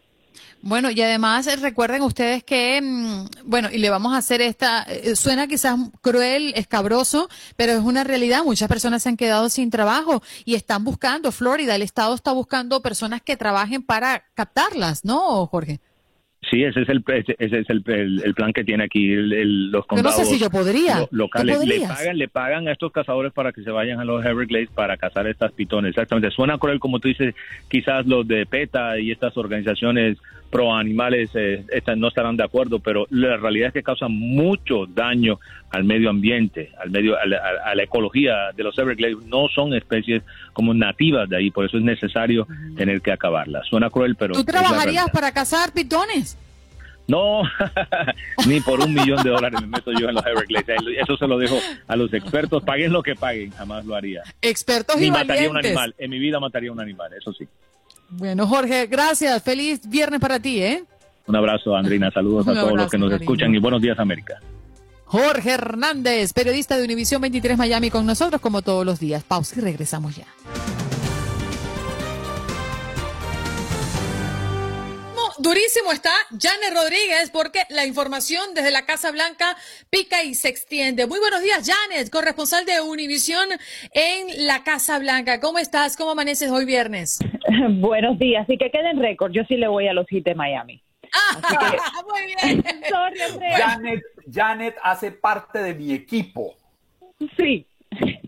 [SPEAKER 5] Bueno, y además recuerden ustedes que, bueno, y le vamos a hacer esta, suena quizás cruel, escabroso, pero es una realidad. Muchas personas se han quedado sin trabajo y están buscando, Florida, el estado está buscando personas que trabajen para captarlas, ¿no, Jorge?
[SPEAKER 11] Sí, ese es el ese es el, el, el plan que tiene aquí el, el, los condados.
[SPEAKER 5] Yo no sé si yo podría.
[SPEAKER 11] Lo, locales. Le pagan, le pagan a estos cazadores para que se vayan a los Everglades para cazar estas pitones. Exactamente. Suena cruel, como tú dices, quizás los de PETA y estas organizaciones pro animales eh, estas no estarán de acuerdo, pero la realidad es que causan mucho daño al medio ambiente, al medio, a la, a la ecología de los Everglades. No son especies como nativas de ahí, por eso es necesario uh-huh. tener que acabarlas. Suena cruel, pero
[SPEAKER 5] ¿tú trabajarías para cazar pitones?
[SPEAKER 11] No, ni por un millón de dólares me meto yo en los Everglades. Eso se lo dejo a los expertos. Paguen lo que paguen, jamás lo haría.
[SPEAKER 5] Expertos
[SPEAKER 11] ni
[SPEAKER 5] y
[SPEAKER 11] mataría
[SPEAKER 5] valientes.
[SPEAKER 11] un animal. En mi vida mataría un animal, eso sí.
[SPEAKER 5] Bueno, Jorge, gracias. Feliz viernes para ti, ¿eh?
[SPEAKER 11] Un abrazo, Andrina. Saludos a todos abrazo, los que nos cariño. escuchan y buenos días, América.
[SPEAKER 5] Jorge Hernández, periodista de Univisión veintitrés Miami, con nosotros como todos los días. Pausa y regresamos ya. Durísimo está Janet Rodríguez porque la información desde la Casa Blanca pica y se extiende. Muy buenos días, Janet, corresponsal de Univisión en la Casa Blanca. ¿Cómo estás? ¿Cómo amaneces hoy viernes?
[SPEAKER 12] Buenos días. Y que quede en récord, yo sí le voy a los Heat de Miami.
[SPEAKER 5] Ah, que... muy bien.
[SPEAKER 12] Sorry, Andrea.
[SPEAKER 13] Janet, Janet hace parte de mi equipo.
[SPEAKER 12] Sí,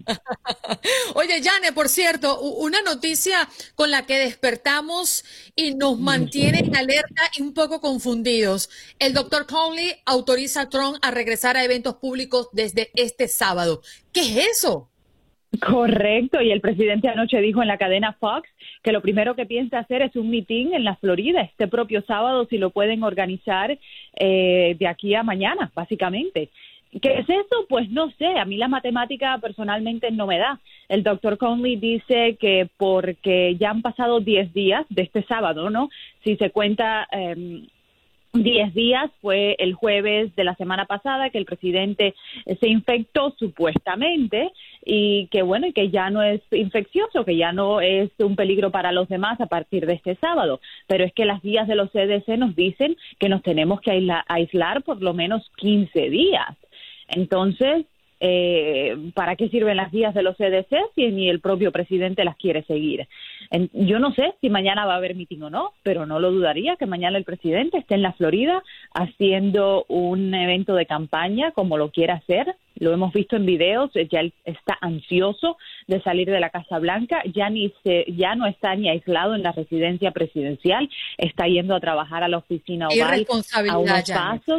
[SPEAKER 5] Oye, Yane, por cierto, una noticia con la que despertamos y nos mantiene en alerta y un poco confundidos. El doctor Conley autoriza a Trump a regresar a eventos públicos desde este sábado. ¿Qué es eso?
[SPEAKER 12] Correcto, y el presidente anoche dijo en la cadena Fox que lo primero que piensa hacer es un mitin en la Florida este propio sábado, si lo pueden organizar eh, de aquí a mañana, básicamente. ¿Qué es eso? Pues no sé, a mí la matemática personalmente no me da. El doctor Conley dice que porque ya han pasado diez días de este sábado, ¿no? Si se cuenta eh, diez días, fue el jueves de la semana pasada que el presidente se infectó supuestamente y que bueno, y que ya no es infeccioso, que ya no es un peligro para los demás a partir de este sábado. Pero es que las guías de los C D C nos dicen que nos tenemos que aislar, aislar por lo menos quince días. Entonces, eh, ¿para qué sirven las guías de los C D C si ni el propio presidente las quiere seguir? En, yo no sé si mañana va a haber mitin o no, pero no lo dudaría que mañana el presidente esté en la Florida haciendo un evento de campaña como lo quiera hacer. Lo hemos visto en videos, ya él está ansioso de salir de la Casa Blanca, ya ni se, ya no está ni aislado en la residencia presidencial, está yendo a trabajar a la oficina oval a unos pasos.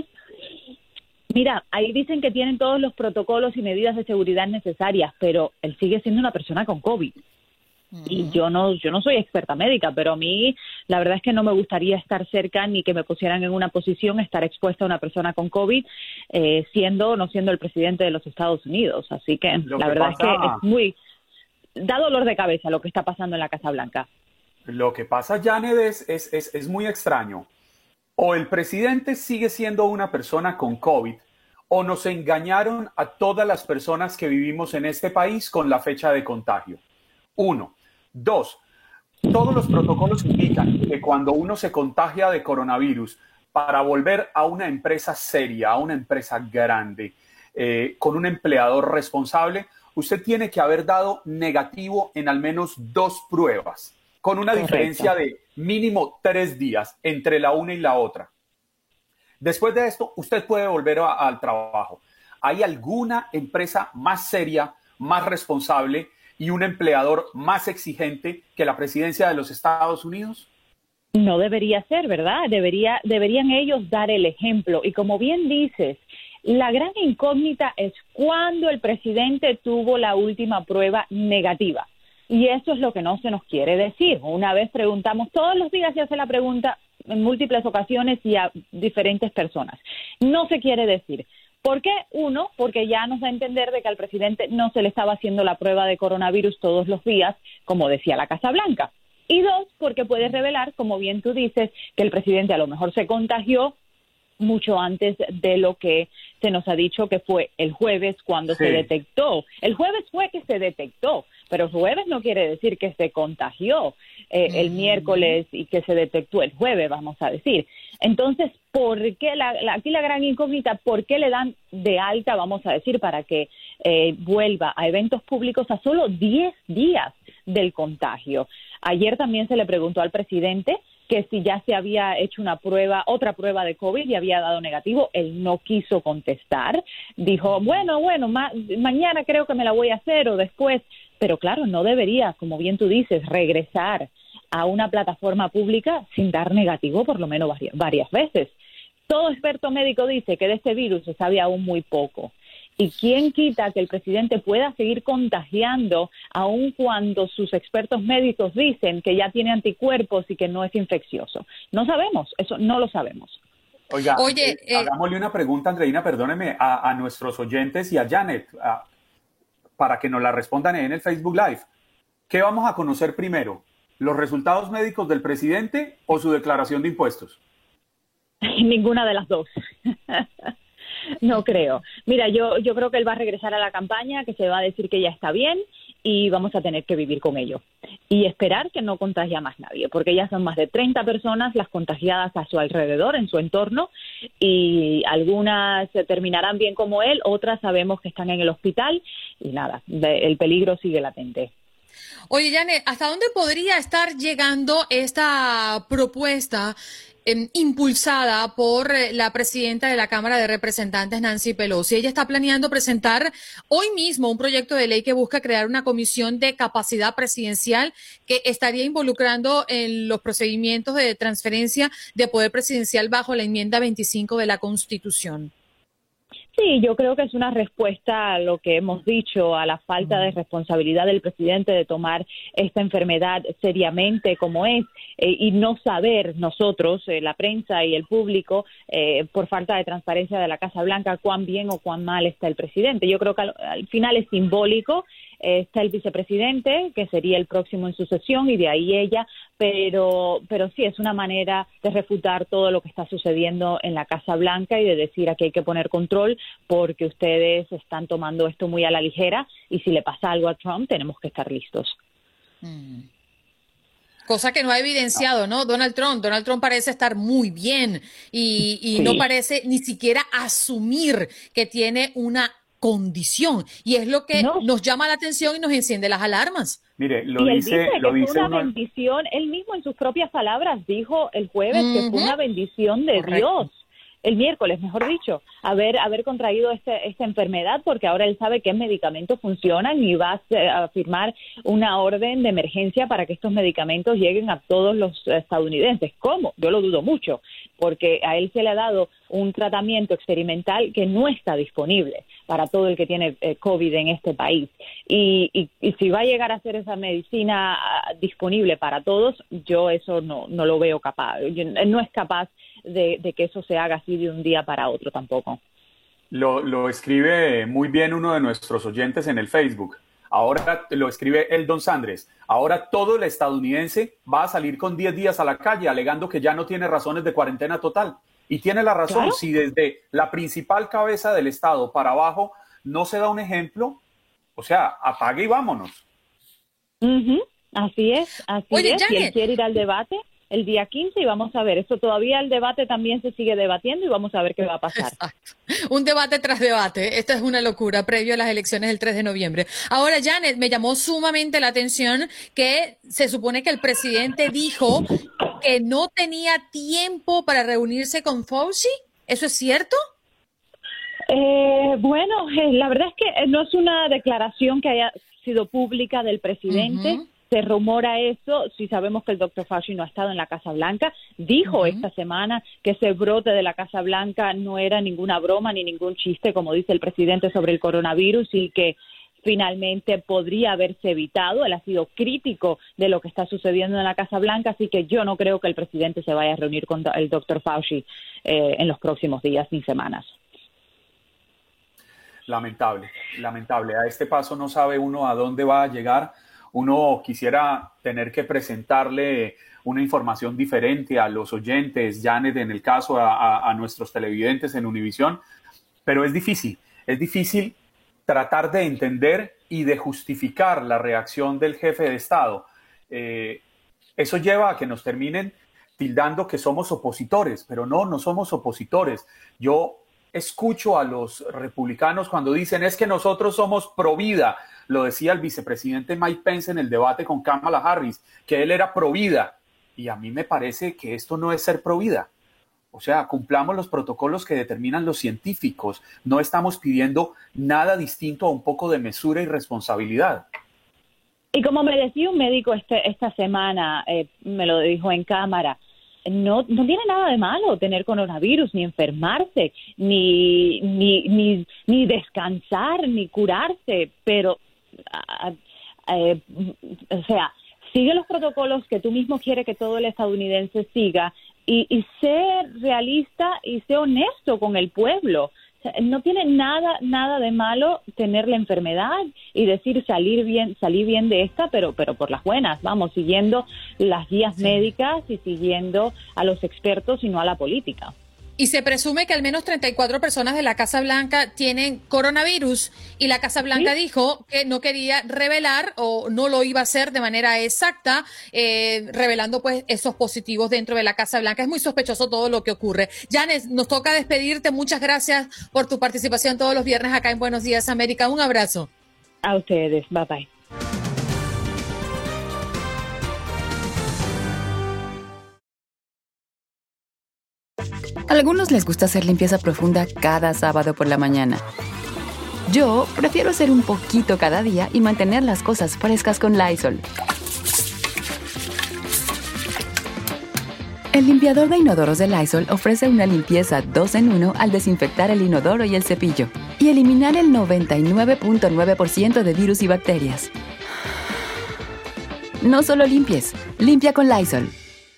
[SPEAKER 12] Mira, ahí dicen que tienen todos los protocolos y medidas de seguridad necesarias, pero él sigue siendo una persona con COVID. Uh-huh. Y yo no, yo no soy experta médica, pero a mí la verdad es que no me gustaría estar cerca ni que me pusieran en una posición estar expuesta a una persona con COVID, eh, siendo o no siendo el presidente de los Estados Unidos. Así que lo la que verdad pasa... es que es muy, da dolor de cabeza lo que está pasando en la Casa Blanca.
[SPEAKER 13] Lo que pasa, Janet, es, es, es, es muy extraño. O el presidente sigue siendo una persona con COVID, o nos engañaron a todas las personas que vivimos en este país con la fecha de contagio. Uno. Dos, todos los protocolos indican que cuando uno se contagia de coronavirus, para volver a una empresa seria, a una empresa grande, eh, con un empleador responsable, usted tiene que haber dado negativo en al menos dos pruebas, con una Correcto. diferencia de mínimo tres días entre la una y la otra. Después de esto, usted puede volver a, al trabajo. ¿Hay alguna empresa más seria, más responsable y un empleador más exigente que la presidencia de los Estados Unidos?
[SPEAKER 12] No debería ser, ¿verdad? Debería, deberían ellos dar el ejemplo. Y como bien dices, la gran incógnita es cuándo el presidente tuvo la última prueba negativa. Y eso es lo que no se nos quiere decir. Una vez preguntamos, todos los días se hace la pregunta en múltiples ocasiones y a diferentes personas. No se quiere decir. ¿Por qué? Uno, porque ya nos da a entender de que al presidente no se le estaba haciendo la prueba de coronavirus todos los días, como decía la Casa Blanca. Y dos, porque puede revelar, como bien tú dices, que el presidente a lo mejor se contagió mucho antes de lo que se nos ha dicho que fue el jueves cuando sí. se detectó. El jueves fue que se detectó, pero el jueves no quiere decir que se contagió eh, el mm. miércoles y que se detectó el jueves, vamos a decir. Entonces, ¿por qué la, la, aquí la gran incógnita, por qué le dan de alta, vamos a decir, para que eh, vuelva a eventos públicos a solo diez días del contagio? Ayer también se le preguntó al presidente que si ya se había hecho una prueba, otra prueba de COVID y había dado negativo. Él no quiso contestar. Dijo, bueno, bueno, ma- mañana creo que me la voy a hacer o después. Pero claro, no debería, como bien tú dices, regresar a una plataforma pública sin dar negativo por lo menos varias, varias veces. Todo experto médico dice que de este virus se sabe aún muy poco. ¿Y quién quita que el presidente pueda seguir contagiando aun cuando sus expertos médicos dicen que ya tiene anticuerpos y que no es infeccioso? No sabemos, eso no lo sabemos.
[SPEAKER 13] Oiga, Oye, eh, eh, hagámosle una pregunta, Andreina, perdóneme, a, a nuestros oyentes y a Janet, a, para que nos la respondan en el Facebook Live. ¿Qué vamos a conocer primero? ¿Los resultados médicos del presidente o su declaración de impuestos?
[SPEAKER 12] Ninguna de las dos. No creo. Mira, yo yo creo que él va a regresar a la campaña, que se va a decir que ya está bien y vamos a tener que vivir con ello. Y esperar que no contagie a más nadie, porque ya son más de treinta personas las contagiadas a su alrededor, en su entorno, y algunas terminarán bien como él, otras sabemos que están en el hospital y nada, el peligro sigue latente.
[SPEAKER 5] Oye, Janet, ¿hasta dónde podría estar llegando esta propuesta eh, impulsada por eh, la presidenta de la Cámara de Representantes, Nancy Pelosi. Ella está planeando presentar hoy mismo un proyecto de ley que busca crear una comisión de capacidad presidencial que estaría involucrando en los procedimientos de transferencia de poder presidencial bajo la enmienda veinticinco de la Constitución.
[SPEAKER 12] Sí, yo creo que es una respuesta a lo que hemos dicho, a la falta de responsabilidad del presidente de tomar esta enfermedad seriamente como es eh, y no saber nosotros, eh, la prensa y el público, eh, por falta de transparencia de la Casa Blanca, cuán bien o cuán mal está el presidente. Yo creo que al, al final es simbólico. Eh, está el vicepresidente, que sería el próximo en sucesión, y de ahí ella, pero, pero sí, es una manera de refutar todo lo que está sucediendo en la Casa Blanca y de decir aquí hay que poner control porque ustedes están tomando esto muy a la ligera y si le pasa algo a Trump tenemos que estar listos.
[SPEAKER 5] Mm. Cosa que no ha evidenciado, ¿no? Donald Trump. Donald Trump parece estar muy bien y, y sí. no parece ni siquiera asumir que tiene una condición, y es lo que no. nos llama la atención y nos enciende las alarmas.
[SPEAKER 13] Mire, lo
[SPEAKER 12] y él
[SPEAKER 13] dice,
[SPEAKER 12] dice
[SPEAKER 13] lo
[SPEAKER 12] que
[SPEAKER 13] dice
[SPEAKER 12] fue una
[SPEAKER 13] uno...
[SPEAKER 12] bendición, él mismo en sus propias palabras dijo el jueves uh-huh. que fue una bendición de Correcto. Dios, el miércoles, mejor dicho, haber haber contraído este, esta enfermedad, porque ahora él sabe qué medicamentos funcionan y va a firmar una orden de emergencia para que estos medicamentos lleguen a todos los estadounidenses. ¿Cómo? Yo lo dudo mucho, porque a él se le ha dado un tratamiento experimental que no está disponible para todo el que tiene eh, COVID en este país. Y, y, y si va a llegar a ser esa medicina uh, disponible para todos, yo eso no, no lo veo capaz. Yo, no es capaz de, de que eso se haga así de un día para otro tampoco.
[SPEAKER 13] Lo, lo escribe muy bien uno de nuestros oyentes en el Facebook. Ahora lo escribe Eldon Sandres. Ahora todo el estadounidense va a salir con diez días a la calle alegando que ya no tiene razones de cuarentena total. Y tiene la razón, ¿Claro? si desde la principal cabeza del Estado para abajo no se da un ejemplo, o sea, apague y vámonos.
[SPEAKER 12] Uh-huh. Así es, así
[SPEAKER 5] Oye,
[SPEAKER 12] es.
[SPEAKER 5] Janet.
[SPEAKER 12] Y él quiere ir al debate el día quince y vamos a ver. Esto todavía el debate también se sigue debatiendo y vamos a ver qué va a pasar.
[SPEAKER 5] Exacto. Un debate tras debate. Esta es una locura previo a las elecciones del tres de noviembre. Ahora, Janet, me llamó sumamente la atención que se supone que el presidente dijo que no tenía tiempo para reunirse con Fauci. ¿Eso es cierto?
[SPEAKER 12] Eh, bueno, eh, la verdad es que no es una declaración que haya sido pública del presidente. Uh-huh. Se rumora eso, si sabemos que el doctor Fauci no ha estado en la Casa Blanca. Dijo uh-huh. esta semana que ese brote de la Casa Blanca no era ninguna broma ni ningún chiste, como dice el presidente, sobre el coronavirus, y que finalmente podría haberse evitado. Él ha sido crítico de lo que está sucediendo en la Casa Blanca, así que yo no creo que el presidente se vaya a reunir con el doctor Fauci eh, en los próximos días ni semanas.
[SPEAKER 13] Lamentable, lamentable. A este paso no sabe uno a dónde va a llegar. Uno quisiera tener que presentarle una información diferente a los oyentes, Janet, en el caso, a, a, a nuestros televidentes en Univisión, pero es difícil, es difícil tratar de entender y de justificar la reacción del jefe de Estado. Eh, eso lleva a que nos terminen tildando que somos opositores, pero no, no somos opositores. Yo escucho a los republicanos cuando dicen es que nosotros somos pro vida. Lo decía el vicepresidente Mike Pence en el debate con Kamala Harris, que él era pro vida. Y a mí me parece que esto no es ser pro vida. O sea, cumplamos los protocolos que determinan los científicos. No estamos pidiendo nada distinto a un poco de mesura y responsabilidad.
[SPEAKER 12] Y como me decía un médico este, esta semana, eh, me lo dijo en cámara, no, no tiene nada de malo tener coronavirus, ni enfermarse, ni, ni, ni, ni descansar, ni curarse, pero, uh, uh, o sea, sigue los protocolos que tú mismo quieres que todo el estadounidense siga y, y sé realista y sé honesto con el pueblo. No tiene nada, nada de malo tener la enfermedad y decir salir bien, salir bien de esta, pero, pero por las buenas, vamos, siguiendo las guías sí. médicas y siguiendo a los expertos y no a la política.
[SPEAKER 5] Y se presume que al menos treinta y cuatro personas de la Casa Blanca tienen coronavirus y la Casa Blanca ¿Sí? dijo que no quería revelar o no lo iba a hacer de manera exacta, eh, revelando pues esos positivos dentro de la Casa Blanca. Es muy sospechoso todo lo que ocurre. Janet, nos toca despedirte. Muchas gracias por tu participación todos los viernes acá en Buenos Días América. Un abrazo.
[SPEAKER 12] A ustedes. Bye bye.
[SPEAKER 3] A algunos les gusta hacer limpieza profunda cada sábado por la mañana. Yo prefiero hacer un poquito cada día y mantener las cosas frescas con Lysol. El limpiador de inodoros de Lysol ofrece una limpieza dos en uno al desinfectar el inodoro y el cepillo y eliminar el noventa y nueve punto nueve por ciento de virus y bacterias. No solo limpies, limpia con Lysol.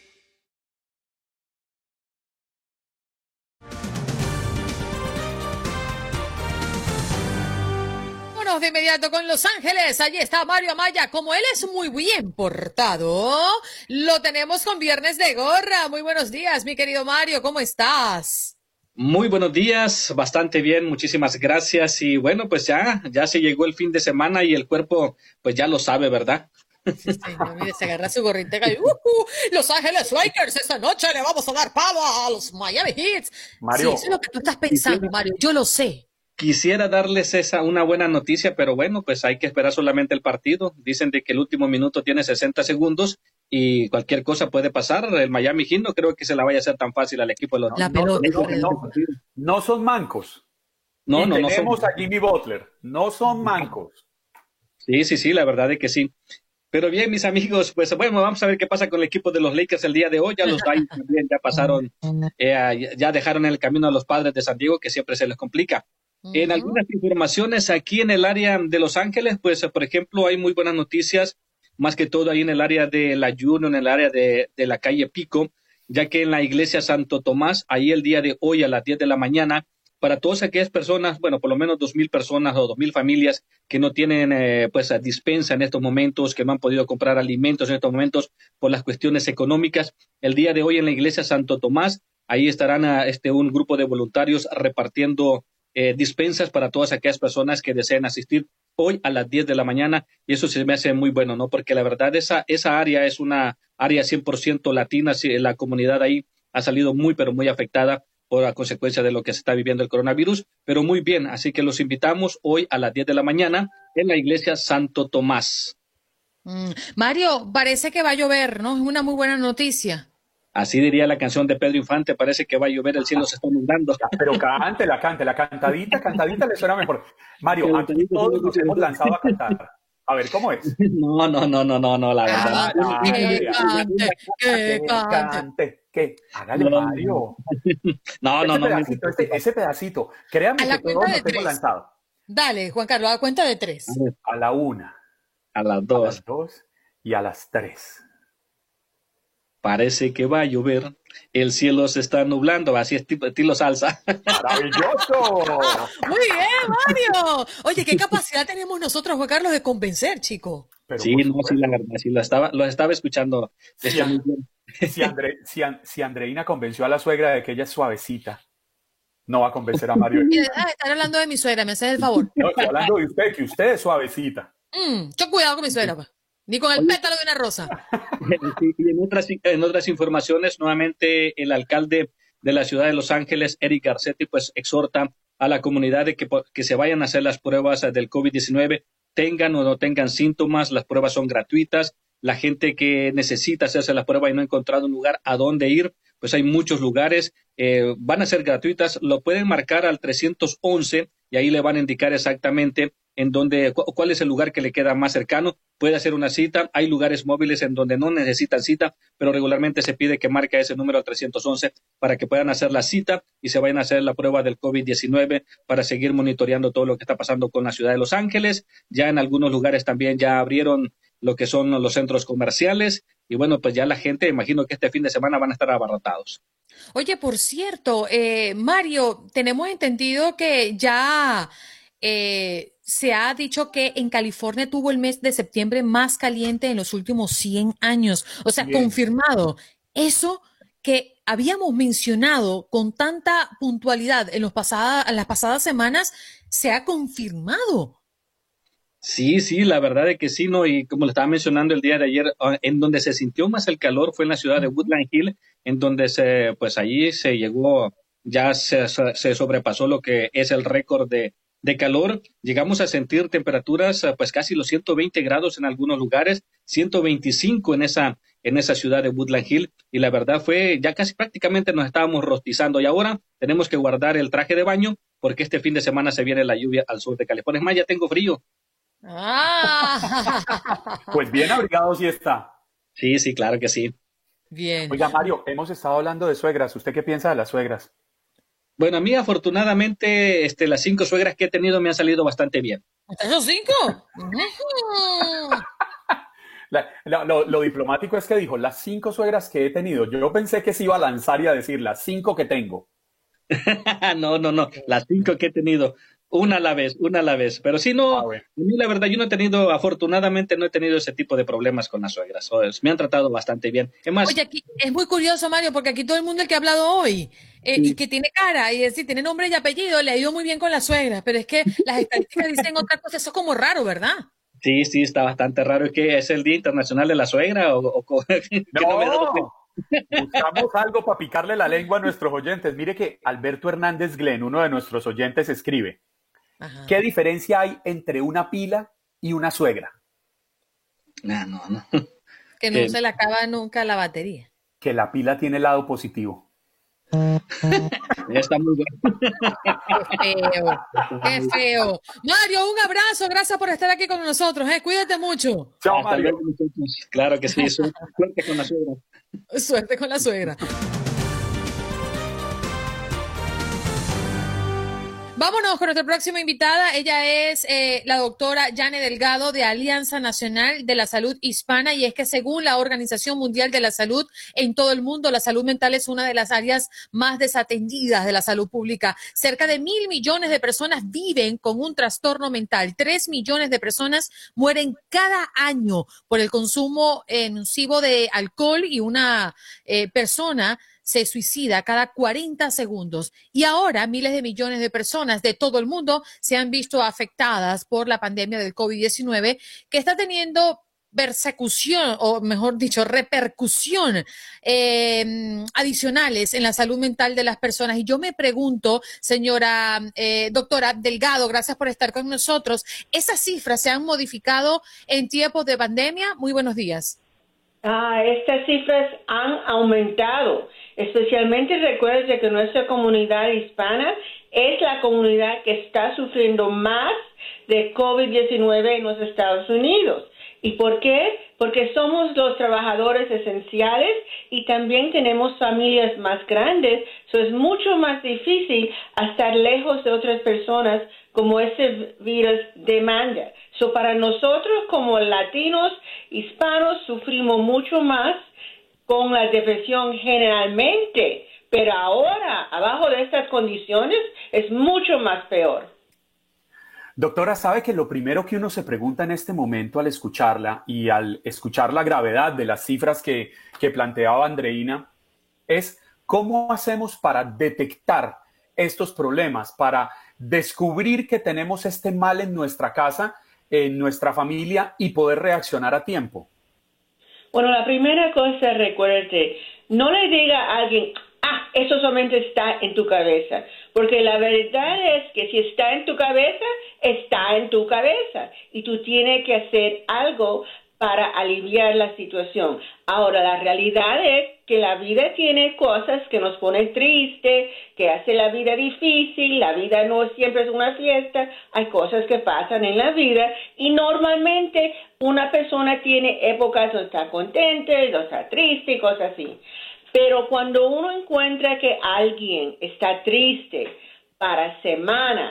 [SPEAKER 5] De inmediato con Los Ángeles, allí está Mario Amaya. Como él es muy bien portado, lo tenemos con Viernes de Gorra. Muy buenos días, mi querido Mario, ¿cómo estás?
[SPEAKER 14] Muy buenos días, bastante bien, muchísimas gracias. Y bueno, pues ya, ya se llegó el fin de semana y el cuerpo pues ya lo sabe, ¿verdad?
[SPEAKER 5] Sí, señor, mire, se agarra su gorrita y uh, uh, Los Ángeles Lakers esta noche le vamos a dar palo a los Miami Heat.
[SPEAKER 14] Mario,
[SPEAKER 5] sí, eso es lo que tú estás pensando, Mario, yo lo sé.
[SPEAKER 14] Quisiera darles esa una buena noticia, pero bueno, pues hay que esperar solamente el partido. Dicen de que el último minuto tiene sesenta segundos y cualquier cosa puede pasar. El Miami Heat no creo que se la vaya a hacer tan fácil al equipo de los...
[SPEAKER 13] La pelota. No, no, no, no son mancos.
[SPEAKER 14] No,
[SPEAKER 13] y
[SPEAKER 14] no, no.
[SPEAKER 13] Tenemos
[SPEAKER 14] son...
[SPEAKER 13] a Jimmy Butler. No son mancos.
[SPEAKER 14] Sí, sí, sí, la verdad es que sí. Pero bien, mis amigos, pues bueno, vamos a ver qué pasa con el equipo de los Lakers el día de hoy. Ya los Dodgers también ya pasaron, eh, ya dejaron en el camino a los Padres de San Diego, que siempre se les complica. Uh-huh. En algunas informaciones aquí en el área de Los Ángeles, pues por ejemplo hay muy buenas noticias, más que todo ahí en el área de la Juno, en el área de, de la calle Pico, ya que en la iglesia Santo Tomás, ahí el día de hoy a las diez de la mañana, para todas aquellas personas, bueno, por lo menos dos mil personas o dos mil familias que no tienen eh, pues dispensa en estos momentos, que no han podido comprar alimentos en estos momentos por las cuestiones económicas, el día de hoy en la iglesia Santo Tomás, ahí estarán a, este, un grupo de voluntarios repartiendo Eh, dispensas para todas aquellas personas que deseen asistir hoy a las diez de la mañana, y eso se me hace muy bueno, ¿no? Porque la verdad esa, esa área es una área cien por ciento latina, la comunidad ahí ha salido muy, pero muy afectada por la consecuencia de lo que se está viviendo el coronavirus, pero muy bien, así que los invitamos hoy a las diez de la mañana en la iglesia Santo Tomás.
[SPEAKER 5] Mm. Mario, parece que va a llover, ¿no? Es una muy buena noticia.
[SPEAKER 14] Así diría la canción de Pedro Infante, parece que va a llover, el cielo se está inundando.
[SPEAKER 13] Pero cántela, cántela, cantadita, cantadita le suena mejor. Mario, aquí todos nos hemos lanzado a cantar. A ver, ¿cómo es?
[SPEAKER 14] No, no, no, no, no, no, la verdad.
[SPEAKER 13] Ah, que cante, que cante, que hágale, no, Mario.
[SPEAKER 14] No, no,
[SPEAKER 13] ese
[SPEAKER 14] no.
[SPEAKER 13] Pedacito,
[SPEAKER 14] no.
[SPEAKER 13] ese, ese pedacito, créanme que todos nos hemos lanzado.
[SPEAKER 5] Dale, Juan Carlos, a la cuenta de tres.
[SPEAKER 13] A la una.
[SPEAKER 14] A las dos.
[SPEAKER 13] A las dos y a las tres.
[SPEAKER 14] Parece que va a llover, el cielo se está nublando, así es tipo, estilo salsa.
[SPEAKER 13] ¡Maravilloso!
[SPEAKER 5] Muy bien, Mario. Oye, ¿qué capacidad tenemos nosotros, Juan Carlos, de convencer, chico?
[SPEAKER 14] Pero sí, no, sí, la verdad, sí, lo estaba, lo estaba escuchando.
[SPEAKER 13] Si, muy bien. Si, Andre, si, si Andreina convenció a la suegra de que ella es suavecita, no va a convencer a Mario.
[SPEAKER 5] Ah, están hablando de mi suegra, me haces el favor.
[SPEAKER 13] No, estoy hablando de usted, que usted es suavecita.
[SPEAKER 5] Mm, yo cuidado con mi suegra, pues. Ni con el Oye, pétalo de una rosa.
[SPEAKER 14] Y en otras, en otras informaciones, nuevamente el alcalde de la ciudad de Los Ángeles, Eric Garcetti, pues exhorta a la comunidad de que, que se vayan a hacer las pruebas del COVID diecinueve, tengan o no tengan síntomas, las pruebas son gratuitas. La gente que necesita hacerse la prueba y no ha encontrado un lugar a dónde ir, pues hay muchos lugares, eh, van a ser gratuitas, lo pueden marcar al trescientos once y ahí le van a indicar exactamente en dónde, cu cuál es el lugar que le queda más cercano, puede hacer una cita, hay lugares móviles en donde no necesitan cita, pero regularmente se pide que marque ese número al trescientos once para que puedan hacer la cita y se vayan a hacer la prueba del COVID diecinueve para seguir monitoreando todo lo que está pasando con la ciudad de Los Ángeles. Ya en algunos lugares también ya abrieron lo que son los centros comerciales y bueno, pues ya la gente, imagino que este fin de semana van a estar abarrotados.
[SPEAKER 5] Oye, por cierto, eh, Mario, tenemos entendido que ya eh, se ha dicho que en California tuvo el mes de septiembre más caliente en los últimos cien años. O sea, Bien. confirmado. Eso que habíamos mencionado con tanta puntualidad en, los pasada, en las pasadas semanas se ha confirmado.
[SPEAKER 14] Sí, sí, la verdad es que sí, ¿no? Y como le estaba mencionando el día de ayer, en donde se sintió más el calor fue en la ciudad de Woodland Hill, en donde se, pues allí se llegó, ya se, se sobrepasó lo que es el récord de, de calor. Llegamos a sentir temperaturas, pues casi los ciento veinte grados en algunos lugares, ciento veinticinco en esa, en esa ciudad de Woodland Hill, y la verdad fue, ya casi prácticamente nos estábamos rostizando, y ahora tenemos que guardar el traje de baño, porque este fin de semana se viene la lluvia al sur de California. Es más, ya tengo frío.
[SPEAKER 5] Ah.
[SPEAKER 13] Pues bien abrigado sí está.
[SPEAKER 14] Sí, sí, claro que sí.
[SPEAKER 5] Bien.
[SPEAKER 13] Oiga, Mario, hemos estado hablando de suegras. ¿Usted qué piensa de las suegras?
[SPEAKER 14] Bueno, a mí afortunadamente este, las cinco suegras que he tenido me han salido bastante bien.
[SPEAKER 5] ¿Esos cinco?
[SPEAKER 13] La, la, lo, lo diplomático es que dijo, las cinco suegras que he tenido. Yo pensé que se iba a lanzar y a decir las cinco que tengo.
[SPEAKER 14] No, no, no, las cinco que he tenido. Una a la vez, una a la vez. Pero sí, no, ah, bueno. A mí la verdad, yo no he tenido, afortunadamente no he tenido ese tipo de problemas con las suegras. O me han tratado bastante bien. Es más,
[SPEAKER 5] oye, aquí es muy curioso, Mario, porque aquí todo el mundo el que ha hablado hoy eh, sí. y que tiene cara, y es decir, tiene nombre y apellido, le ha ido muy bien con la suegra, pero es que las estadísticas dicen otra cosa, eso es como raro, ¿verdad?
[SPEAKER 14] Sí, sí, está bastante raro. ¿Es que es el Día Internacional de la Suegra? O, o,
[SPEAKER 13] no, buscamos algo para picarle la lengua a nuestros oyentes. Mire que Alberto Hernández Glenn, uno de nuestros oyentes, escribe, ajá, ¿qué diferencia hay entre una pila y una suegra?
[SPEAKER 14] No, no, no.
[SPEAKER 5] Que no eh, se le acaba nunca la batería.
[SPEAKER 13] Que la pila tiene lado positivo.
[SPEAKER 14] Está muy bueno.
[SPEAKER 5] Qué feo, qué feo. Mario, un abrazo, gracias por estar aquí con nosotros, ¿eh? Cuídate mucho.
[SPEAKER 13] Chao, Mario.
[SPEAKER 14] Claro que sí, suerte con la suegra.
[SPEAKER 5] Suerte con la suegra. Vámonos con nuestra próxima invitada. Ella es eh, la doctora Yane Delgado de Alianza Nacional de la Salud Hispana, y es que según la Organización Mundial de la Salud, en todo el mundo la salud mental es una de las áreas más desatendidas de la salud pública. Cerca de mil millones de personas viven con un trastorno mental. Tres millones de personas mueren cada año por el consumo eh, nocivo de alcohol, y una eh, persona se suicida cada cuarenta segundos. Y ahora miles de millones de personas de todo el mundo se han visto afectadas por la pandemia del COVID diecinueve, que está teniendo persecución, o mejor dicho, repercusión eh, adicionales en la salud mental de las personas. Y yo me pregunto, señora eh, doctora Delgado, gracias por estar con nosotros, ¿esas cifras se han modificado en tiempos de pandemia? Muy buenos días.
[SPEAKER 15] Ah, estas cifras han aumentado. Especialmente recuerde que nuestra comunidad hispana es la comunidad que está sufriendo más de COVID diecinueve en los Estados Unidos. ¿Y por qué? Porque somos los trabajadores esenciales y también tenemos familias más grandes. So es mucho más difícil estar lejos de otras personas como ese virus demanda. So para nosotros como latinos, hispanos, sufrimos mucho más con la depresión generalmente, pero ahora, abajo de estas condiciones, es mucho más peor.
[SPEAKER 13] Doctora, ¿sabe que lo primero que uno se pregunta en este momento al escucharla y al escuchar la gravedad de las cifras que, que planteaba Andreina es cómo hacemos para detectar estos problemas, para descubrir que tenemos este mal en nuestra casa, en nuestra familia, y poder reaccionar a tiempo?
[SPEAKER 15] Bueno, la primera cosa, recuérdate, no le diga a alguien, ah, eso solamente está en tu cabeza, porque la verdad es que si está en tu cabeza, está en tu cabeza, y tú tienes que hacer algo para aliviar la situación. Ahora, la realidad es que la vida tiene cosas que nos ponen tristes, que hace la vida difícil, la vida no siempre es una fiesta, hay cosas que pasan en la vida, y normalmente una persona tiene épocas donde está contenta, donde está triste, cosas así. Pero cuando uno encuentra que alguien está triste para semanas,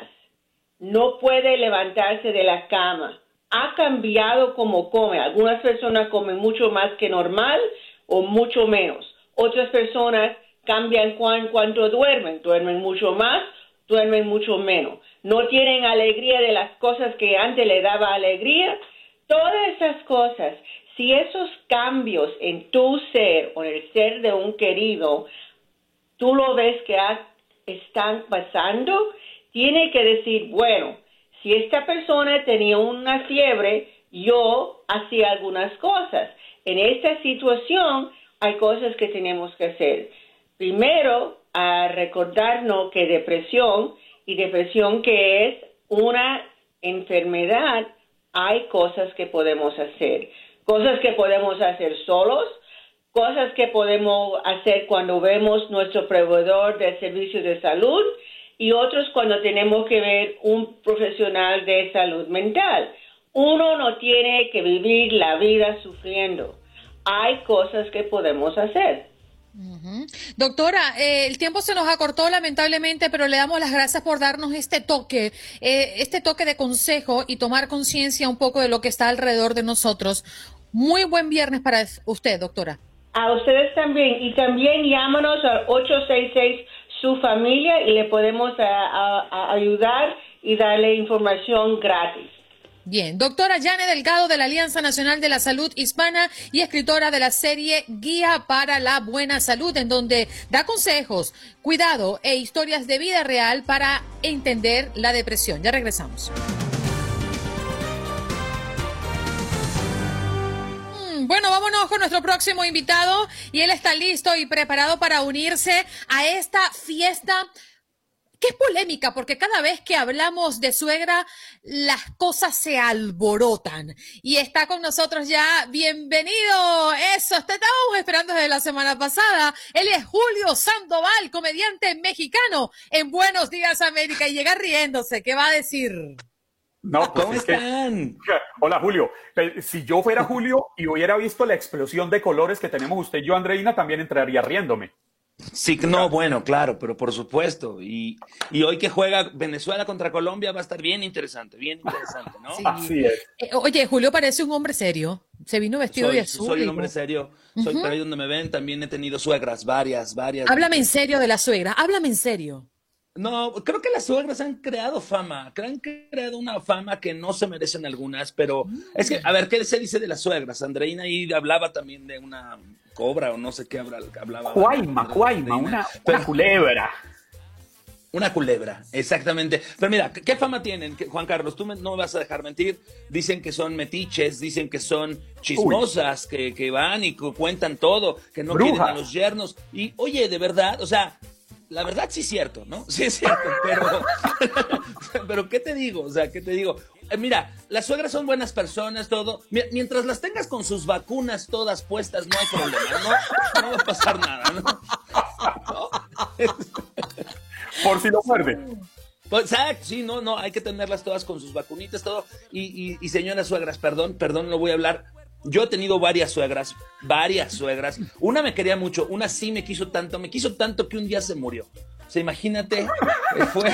[SPEAKER 15] no puede levantarse de la cama, ha cambiado como come. Algunas personas comen mucho más que normal o mucho menos. Otras personas cambian cuan, cuánto duermen. Duermen mucho más, duermen mucho menos. No tienen alegría de las cosas que antes le daba alegría. Todas esas cosas, si esos cambios en tu ser o en el ser de un querido, tú lo ves que ha, están pasando, tiene que decir, bueno, si esta persona tenía una fiebre, yo hacía algunas cosas. En esta situación hay cosas que tenemos que hacer. Primero, a recordarnos que depresión, y depresión que es una enfermedad, hay cosas que podemos hacer. Cosas que podemos hacer solos, cosas que podemos hacer cuando vemos nuestro proveedor de servicios de salud y otros cuando tenemos que ver un profesional de salud mental. Uno no tiene que vivir la vida sufriendo. Hay cosas que podemos hacer.
[SPEAKER 5] Uh-huh. Doctora, eh, el tiempo se nos acortó lamentablemente, pero le damos las gracias por darnos este toque, eh, este toque de consejo y tomar conciencia un poco de lo que está alrededor de nosotros. Muy buen viernes para usted, doctora.
[SPEAKER 15] A ustedes también. Y también llámanos al ocho seis seis su familia y le podemos a, a, a ayudar y darle información gratis.
[SPEAKER 5] Bien, doctora Yane Delgado de la Alianza Nacional de la Salud Hispana y escritora de la serie Guía para la Buena Salud, en donde da consejos, cuidado e historias de vida real para entender la depresión. Ya regresamos. Bueno, vámonos con nuestro próximo invitado y él está listo y preparado para unirse a esta fiesta que es polémica porque cada vez que hablamos de suegra las cosas se alborotan. Y está con nosotros ya, bienvenido, eso, te estábamos esperando desde la semana pasada. Él es Julio Sandoval, comediante mexicano en Buenos Días América y llega riéndose, ¿qué va a decir?
[SPEAKER 13] No, pues
[SPEAKER 14] ¿Cómo
[SPEAKER 13] es
[SPEAKER 14] están?
[SPEAKER 13] Que, hola, Julio. Si yo fuera Julio y hubiera visto la explosión de colores que tenemos usted y yo, Andreina, también entraría riéndome.
[SPEAKER 16] Sí, no, bueno, claro, pero por supuesto. Y, y hoy que juega Venezuela contra Colombia va a estar bien interesante, bien interesante, ¿no?
[SPEAKER 5] Sí.
[SPEAKER 13] Así es.
[SPEAKER 5] Eh, oye, Julio parece un hombre serio. Se vino vestido
[SPEAKER 16] soy,
[SPEAKER 5] de azul.
[SPEAKER 16] Soy un hombre serio. Soy
[SPEAKER 5] Uh-huh.
[SPEAKER 16] por ahí donde me ven. También he tenido suegras, varias, varias.
[SPEAKER 5] Háblame en serio de la suegra, háblame en serio.
[SPEAKER 16] No, creo que las suegras han creado fama, han creado una fama que no se merecen algunas, pero mm. es que, a ver, ¿qué se dice de las suegras? Andreina ahí hablaba también de una cobra o no sé qué hablaba.
[SPEAKER 13] Cuaima, cuaima, una, una culebra.
[SPEAKER 16] Una culebra, exactamente. Pero mira, ¿qué fama tienen, Juan Carlos? Tú me, no me vas a dejar mentir. Dicen que son metiches, dicen que son chismosas, que, que van y que cuentan todo, que no
[SPEAKER 13] Brujas.
[SPEAKER 16] quieren a los yernos. Y, oye, de verdad, o sea... La verdad sí es cierto, ¿no? Sí es cierto, pero, pero ¿qué te digo? O sea, ¿qué te digo? Eh, mira, las suegras son buenas personas, todo. Mientras las tengas con sus vacunas todas puestas, no hay problema, ¿no? No va a pasar nada, ¿no? ¿No?
[SPEAKER 13] Por si lo muerde.
[SPEAKER 16] Pues, exacto, sí, no, no, hay que tenerlas todas con sus vacunitas, todo. Y, y, y señoras suegras, perdón, perdón, no voy a hablar. Yo he tenido varias suegras, varias suegras. Una me quería mucho, una sí me quiso tanto, me quiso tanto que un día se murió. O sea, imagínate, fue...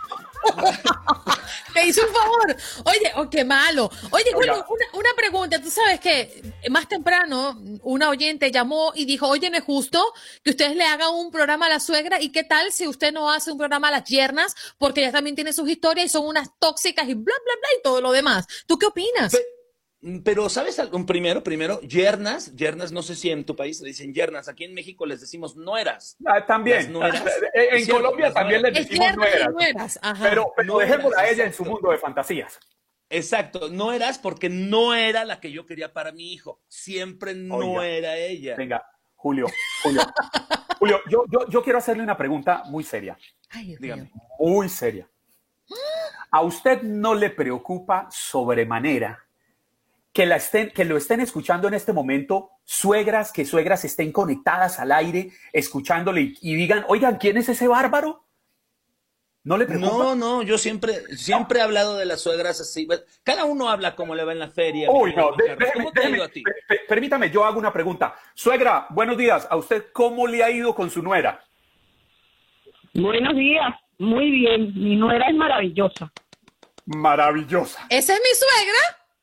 [SPEAKER 5] Te hizo un favor. Oye, oh, qué malo. Oye, Julio, una, una pregunta. Tú sabes que más temprano una oyente llamó y dijo, oye, no es justo que ustedes le hagan un programa a la suegra. ¿Y qué tal si usted no hace un programa a las yernas? Porque ellas también tienen sus historias y son unas tóxicas y bla, bla, bla y todo lo demás. ¿Tú qué opinas?
[SPEAKER 16] Pe- Pero, ¿sabes algo? Primero, primero, yernas, yernas, no sé si en tu país le dicen yernas, aquí en México les decimos nueras.
[SPEAKER 13] Ah, también.
[SPEAKER 16] Nueras.
[SPEAKER 13] En
[SPEAKER 16] Cierto,
[SPEAKER 13] Colombia también les decimos nueras.
[SPEAKER 5] nueras. Ajá.
[SPEAKER 13] Pero, pero
[SPEAKER 16] Nueras,
[SPEAKER 13] dejémosla a ella en
[SPEAKER 16] exacto.
[SPEAKER 13] su mundo de fantasías.
[SPEAKER 16] Exacto, no eras porque no era la que yo quería para mi hijo. Siempre no
[SPEAKER 13] Oiga,
[SPEAKER 16] era ella.
[SPEAKER 13] Venga, Julio, Julio. Julio, yo, yo, yo quiero hacerle una pregunta muy seria.
[SPEAKER 5] Ay, Dios
[SPEAKER 16] Dígame.
[SPEAKER 5] mío.
[SPEAKER 13] Muy seria. ¿A usted no le preocupa sobremanera que, la estén, que lo estén escuchando en este momento suegras, que suegras estén conectadas al aire, escuchándole y, y digan, oigan, ¿quién es ese bárbaro? ¿No le preocupa?
[SPEAKER 16] No, no, yo siempre, siempre he hablado de las suegras así. Cada uno habla como le va en la feria.
[SPEAKER 13] Uy, no, de-
[SPEAKER 16] Carlos.
[SPEAKER 13] déjeme,
[SPEAKER 16] ¿Cómo te ha
[SPEAKER 13] déjeme,
[SPEAKER 16] ido a ti?
[SPEAKER 13] per- per- permítame, yo hago una pregunta. Suegra, buenos días. ¿A usted cómo le ha ido con su nuera?
[SPEAKER 17] Buenos días, muy bien. Mi nuera es maravillosa.
[SPEAKER 13] Maravillosa.
[SPEAKER 5] ¿Esa es mi suegra?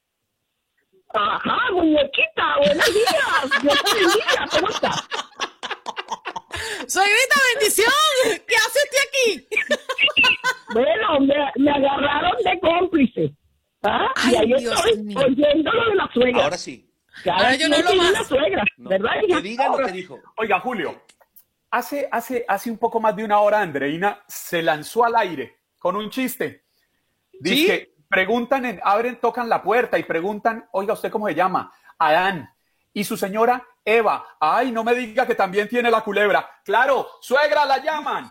[SPEAKER 17] Ajá, muñequita, buenos días. Dios te bendiga, ¿cómo estás?
[SPEAKER 5] Suegrita, bendición. ¿Qué hace usted aquí?
[SPEAKER 17] Bueno, me, me agarraron de cómplice. ¿Ah?
[SPEAKER 5] Ay,
[SPEAKER 17] y ahí
[SPEAKER 5] Dios
[SPEAKER 17] estoy
[SPEAKER 5] mío.
[SPEAKER 17] oyendo lo de la suegra.
[SPEAKER 16] Ahora sí.
[SPEAKER 17] Cada
[SPEAKER 5] Ahora yo no
[SPEAKER 17] quien
[SPEAKER 5] lo
[SPEAKER 17] tiene
[SPEAKER 5] más.
[SPEAKER 17] una suegra,
[SPEAKER 16] No,
[SPEAKER 17] ¿verdad, hija?
[SPEAKER 16] que digan lo que dijo.
[SPEAKER 13] Oiga, Julio, hace, hace, hace un poco más de una hora Andreina se lanzó al aire con un chiste. Dice
[SPEAKER 16] ¿Sí?
[SPEAKER 13] que preguntan, en, abren, tocan la puerta y preguntan, oiga, ¿usted cómo se llama? Adán. Y su señora, Eva. Ay, no me diga que también tiene la culebra. Claro, suegra la llaman.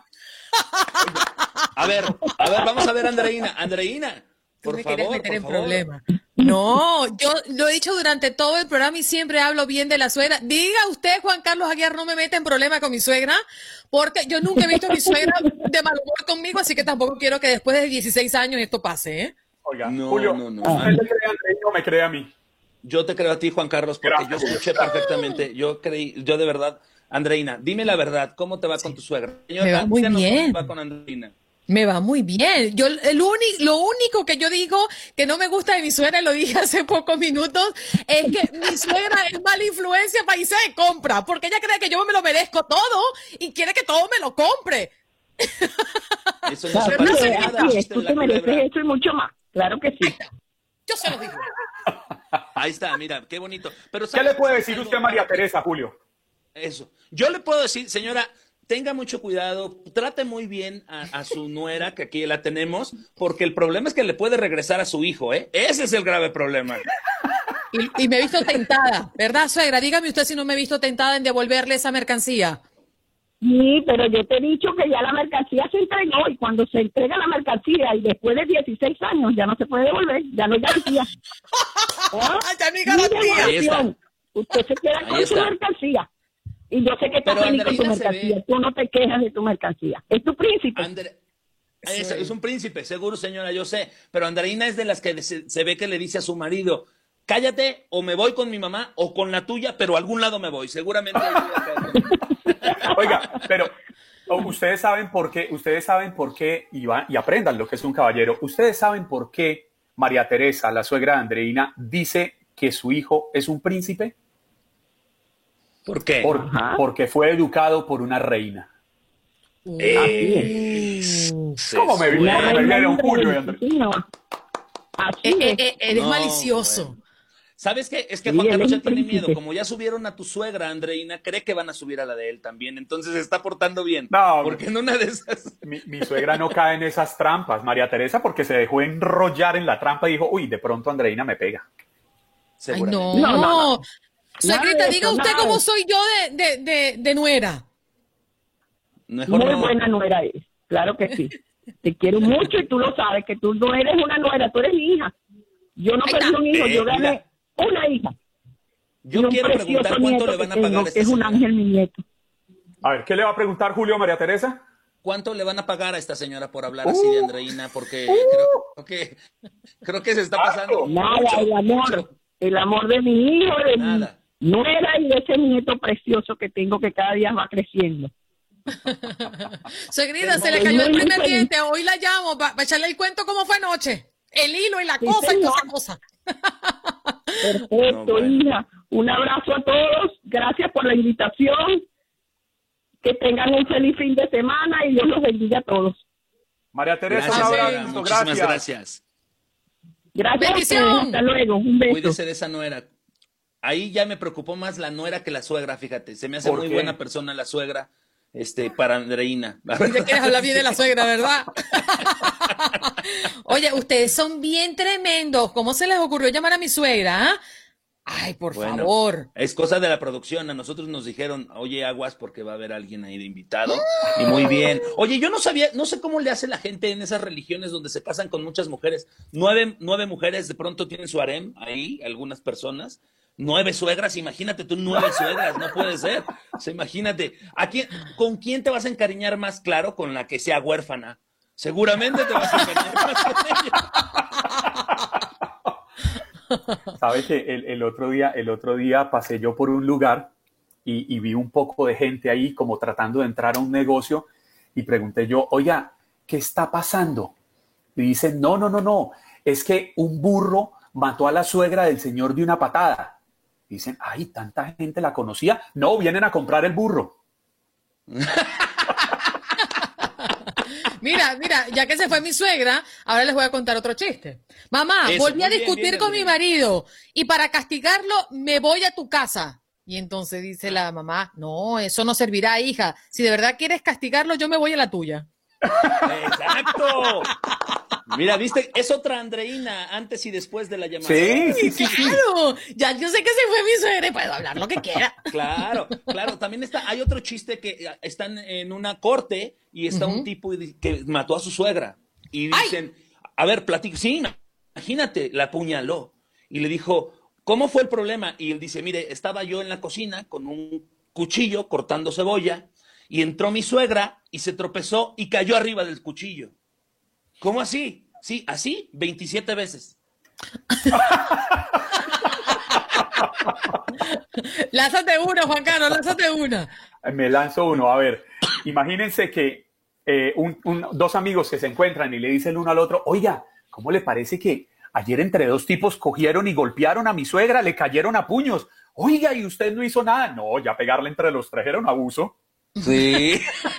[SPEAKER 16] A ver, a ver, vamos a ver, Andreína. Andreína,
[SPEAKER 5] Tú
[SPEAKER 16] por
[SPEAKER 5] me
[SPEAKER 16] favor,
[SPEAKER 5] querías meter
[SPEAKER 16] por
[SPEAKER 5] en
[SPEAKER 16] favor.
[SPEAKER 5] problemas. No, yo lo he dicho durante todo el programa y siempre hablo bien de la suegra. Diga usted, Juan Carlos Aguiar, no me mete en problema con mi suegra, porque yo nunca he visto a mi suegra de mal humor conmigo, así que tampoco quiero que después de dieciséis años esto pase, ¿eh?
[SPEAKER 13] Oiga,
[SPEAKER 14] No,
[SPEAKER 13] Julio,
[SPEAKER 14] no, no.
[SPEAKER 13] ¿usted le cree a Andrei o me cree a mí?
[SPEAKER 14] Yo te creo a ti, Juan Carlos, porque
[SPEAKER 13] Gracias.
[SPEAKER 14] yo escuché perfectamente. Yo creí, yo de verdad, Andreina, dime la verdad, ¿cómo te va con tu suegra? Señora,
[SPEAKER 5] Me va muy
[SPEAKER 14] díganos
[SPEAKER 5] bien.
[SPEAKER 14] ¿Cómo te va con Andreina?
[SPEAKER 5] Me va muy bien. Yo el único, lo único que yo digo que no me gusta de mi suegra, lo dije hace pocos minutos, es que mi suegra es mala influencia para irse de compra, porque ella cree que yo me lo merezco todo y quiere que todo me lo compre.
[SPEAKER 14] Eso no se
[SPEAKER 17] Claro,
[SPEAKER 14] parece
[SPEAKER 17] sí,
[SPEAKER 14] nada.
[SPEAKER 17] así es,
[SPEAKER 14] chiste
[SPEAKER 17] tú
[SPEAKER 14] de
[SPEAKER 17] te
[SPEAKER 14] la
[SPEAKER 17] mereces
[SPEAKER 14] culebra.
[SPEAKER 17] eso y mucho más. Claro que sí.
[SPEAKER 5] Yo se lo digo.
[SPEAKER 14] Ahí está, mira, qué bonito. Pero
[SPEAKER 13] ¿Qué
[SPEAKER 14] ¿sabes
[SPEAKER 13] le puede
[SPEAKER 14] qué?
[SPEAKER 13] decir
[SPEAKER 14] Algo-
[SPEAKER 13] usted a María Teresa, Julio?
[SPEAKER 14] Eso. Yo le puedo decir, señora, tenga mucho cuidado, trate muy bien a, a su nuera, que aquí la tenemos, porque el problema es que le puede regresar a su hijo, ¿eh? Ese es el grave problema.
[SPEAKER 5] Y, y me he visto tentada, ¿verdad, suegra? Dígame usted si no me he visto tentada en devolverle esa mercancía.
[SPEAKER 17] Sí, pero yo te he dicho que ya la mercancía se entregó y cuando se entrega la mercancía y después de dieciséis años ya no se puede devolver, ya no hay garantía. ¿Ah?
[SPEAKER 5] Ya no hay
[SPEAKER 17] Ni
[SPEAKER 5] garantía.
[SPEAKER 14] Ahí está.
[SPEAKER 17] devolución. Usted se queda
[SPEAKER 14] Ahí
[SPEAKER 17] con su
[SPEAKER 14] está.
[SPEAKER 17] mercancía. Y yo sé que estás
[SPEAKER 14] Pero
[SPEAKER 17] feliz con tu
[SPEAKER 14] Andreina se
[SPEAKER 17] mercancía.
[SPEAKER 14] ve-
[SPEAKER 17] Tú no te quejas de tu mercancía. Es tu príncipe.
[SPEAKER 14] Andre- es, es un príncipe, seguro, señora, yo sé. Pero Andreina es de las que se, se ve que le dice a su marido, cállate, o me voy con mi mamá, o con la tuya, pero a algún lado me voy. Seguramente. ahí voy a caer.
[SPEAKER 13] Oiga, pero oh, ustedes saben por qué, ustedes saben por qué, y, va- y aprendan lo que es un caballero, ustedes saben por qué María Teresa, la suegra de Andreina, dice que su hijo es un príncipe.
[SPEAKER 14] ¿Por qué?
[SPEAKER 13] Por- porque fue educado por una reina.
[SPEAKER 14] Eh,
[SPEAKER 13] ¿Cómo me,
[SPEAKER 17] La
[SPEAKER 13] me
[SPEAKER 17] reina
[SPEAKER 13] vieron,
[SPEAKER 17] de
[SPEAKER 13] Julio y
[SPEAKER 17] Andreina.
[SPEAKER 13] Andrés?
[SPEAKER 17] Sí, no. Así
[SPEAKER 5] Eh, eh,
[SPEAKER 17] es.
[SPEAKER 5] eh, eres
[SPEAKER 14] No,
[SPEAKER 5] malicioso.
[SPEAKER 14] bueno. ¿Sabes qué? Es que
[SPEAKER 17] Sí,
[SPEAKER 14] Juan
[SPEAKER 17] él
[SPEAKER 14] Carlos
[SPEAKER 17] es
[SPEAKER 14] ya
[SPEAKER 17] un
[SPEAKER 14] tiene
[SPEAKER 17] príncipe.
[SPEAKER 14] miedo. Como ya subieron a tu suegra, Andreina, cree que van a subir a la de él también. Entonces se está portando bien.
[SPEAKER 13] No,
[SPEAKER 14] Porque en una de esas.
[SPEAKER 13] Mi, mi suegra no cae en esas trampas, María Teresa, porque se dejó enrollar en la trampa y dijo, uy, de pronto Andreina me pega.
[SPEAKER 5] Ay,
[SPEAKER 14] Seguramente.
[SPEAKER 5] no.
[SPEAKER 17] No, no, no.
[SPEAKER 5] Suegrita,
[SPEAKER 17] Nada de
[SPEAKER 5] diga
[SPEAKER 17] eso,
[SPEAKER 5] usted
[SPEAKER 17] nada
[SPEAKER 5] cómo
[SPEAKER 17] de eso.
[SPEAKER 5] soy yo de, de, de, de nuera.
[SPEAKER 14] Mejor
[SPEAKER 17] Muy
[SPEAKER 14] no.
[SPEAKER 17] buena nuera es. Claro que sí. Te quiero mucho y tú lo sabes, que tú no eres una nuera, tú eres mi hija. Yo no
[SPEAKER 5] Ahí
[SPEAKER 17] perdí
[SPEAKER 5] está.
[SPEAKER 17] un hijo,
[SPEAKER 14] Eh,
[SPEAKER 17] yo gané
[SPEAKER 14] mira.
[SPEAKER 17] una hija.
[SPEAKER 14] Yo
[SPEAKER 17] Y un
[SPEAKER 14] quiero
[SPEAKER 17] precioso
[SPEAKER 14] preguntar cuánto
[SPEAKER 17] nieto
[SPEAKER 14] le van a
[SPEAKER 17] que
[SPEAKER 14] pagar a
[SPEAKER 17] tengo,
[SPEAKER 14] esta
[SPEAKER 17] que es un
[SPEAKER 14] señora.
[SPEAKER 17] ángel, mi nieto.
[SPEAKER 13] A ver, ¿qué le va a preguntar Julio a María Teresa?
[SPEAKER 14] ¿Cuánto le van a pagar a esta señora por hablar así de Andreina? Porque creo, creo que creo que se está pasando
[SPEAKER 17] Nada,
[SPEAKER 14] mucho,
[SPEAKER 17] el amor,
[SPEAKER 14] mucho.
[SPEAKER 17] el amor de mi hijo, de
[SPEAKER 14] Nada.
[SPEAKER 17] mi nuera y de ese nieto precioso que tengo que cada día va creciendo.
[SPEAKER 5] Suegrita, se le
[SPEAKER 17] Muy,
[SPEAKER 5] cayó el
[SPEAKER 17] muy
[SPEAKER 5] primer
[SPEAKER 17] feliz.
[SPEAKER 5] diente. Hoy la llamo para echarle el cuento cómo fue anoche. El hilo y la
[SPEAKER 17] Sí,
[SPEAKER 5] cosa y
[SPEAKER 17] señor.
[SPEAKER 5] toda esa cosa.
[SPEAKER 17] Perfecto,
[SPEAKER 14] No, bueno.
[SPEAKER 17] hija. Un abrazo a todos. Gracias por la invitación. Que tengan un feliz fin de semana y Dios los bendiga a todos.
[SPEAKER 13] María Teresa,
[SPEAKER 14] Gracias,
[SPEAKER 13] un
[SPEAKER 14] señora.
[SPEAKER 13] abrazo,
[SPEAKER 14] Muchísimas
[SPEAKER 13] gracias.
[SPEAKER 14] gracias.
[SPEAKER 17] Gracias a
[SPEAKER 5] Bendición.
[SPEAKER 17] ustedes. Hasta luego. Un beso.
[SPEAKER 14] Cuídese de esa nuera. Ahí ya me preocupó más la nuera que la suegra, fíjate. Se me hace
[SPEAKER 13] ¿Por
[SPEAKER 14] muy
[SPEAKER 13] qué?
[SPEAKER 14] buena persona la suegra, este, para Andreina. La
[SPEAKER 5] Ya
[SPEAKER 14] verdad.
[SPEAKER 5] quieres hablar bien de la suegra, ¿verdad? Oye, ustedes son bien tremendos. ¿Cómo se les ocurrió llamar a mi suegra? ah? Ay, por
[SPEAKER 14] Bueno,
[SPEAKER 5] favor.
[SPEAKER 14] es cosa de la producción. A nosotros nos dijeron, oye, aguas porque va a haber alguien ahí de invitado. Y muy bien. Oye, yo no sabía, no sé cómo le hace la gente en esas religiones donde se casan con muchas mujeres. Nueve, nueve mujeres de pronto tienen su harem ahí, algunas personas. Nueve suegras, imagínate tú, nueve suegras, no puede ser. O sea, imagínate. ¿A quién, ¿Con quién te vas a encariñar más? Claro, con la que sea huérfana. Seguramente te vas a encariñar más con ella.
[SPEAKER 13] Sabe que el, el otro día, el otro día pasé yo por un lugar y, y vi un poco de gente ahí como tratando de entrar a un negocio y pregunté yo, oiga, ¿qué está pasando? Y dicen, no, no, no, no, es que un burro mató a la suegra del señor de una patada. Dicen, ay, tanta gente la conocía. No, vienen a comprar el burro.
[SPEAKER 5] Mira, mira, ya que se fue mi suegra, ahora les voy a contar otro chiste. Mamá,
[SPEAKER 14] Eso,
[SPEAKER 5] volví
[SPEAKER 14] muy
[SPEAKER 5] a
[SPEAKER 14] bien,
[SPEAKER 5] discutir
[SPEAKER 14] bien,
[SPEAKER 5] con mi
[SPEAKER 14] Andreina.
[SPEAKER 5] marido y para castigarlo me voy a tu casa. Y entonces dice la mamá, no, eso no servirá, hija. Si de verdad quieres castigarlo, yo me voy a la tuya.
[SPEAKER 14] ¡Exacto! Mira, viste, es otra Andreina antes y después de la llamada.
[SPEAKER 13] Sí, sí, sí, sí.
[SPEAKER 5] Claro, ya yo sé que se fue mi suegra y puedo hablar lo que quiera.
[SPEAKER 14] Claro, claro. También está, hay otro chiste que están en una corte y está
[SPEAKER 5] Ujú.
[SPEAKER 14] un tipo y di- que mató a su suegra. Y dicen, a ver, platico, sí, imagínate, la apuñaló.
[SPEAKER 16] y le dijo, ¿cómo fue el problema? Y él dice, mire, estaba yo en la cocina con un cuchillo cortando cebolla y entró mi suegra y se tropezó y cayó arriba del cuchillo. ¿Cómo así? Sí, así, veintisiete veces.
[SPEAKER 5] Lánzate uno, Juan Carlos, lánzate una.
[SPEAKER 13] Me lanzo uno. A ver, imagínense que eh, un, un, dos amigos que se encuentran y le dicen el uno al otro, oiga, ¿cómo le parece que ayer entre dos tipos cogieron y golpearon a mi suegra, le cayeron a puños? Oiga, ¿y usted no hizo nada? No, ya pegarle entre los tres era un abuso.
[SPEAKER 16] Sí.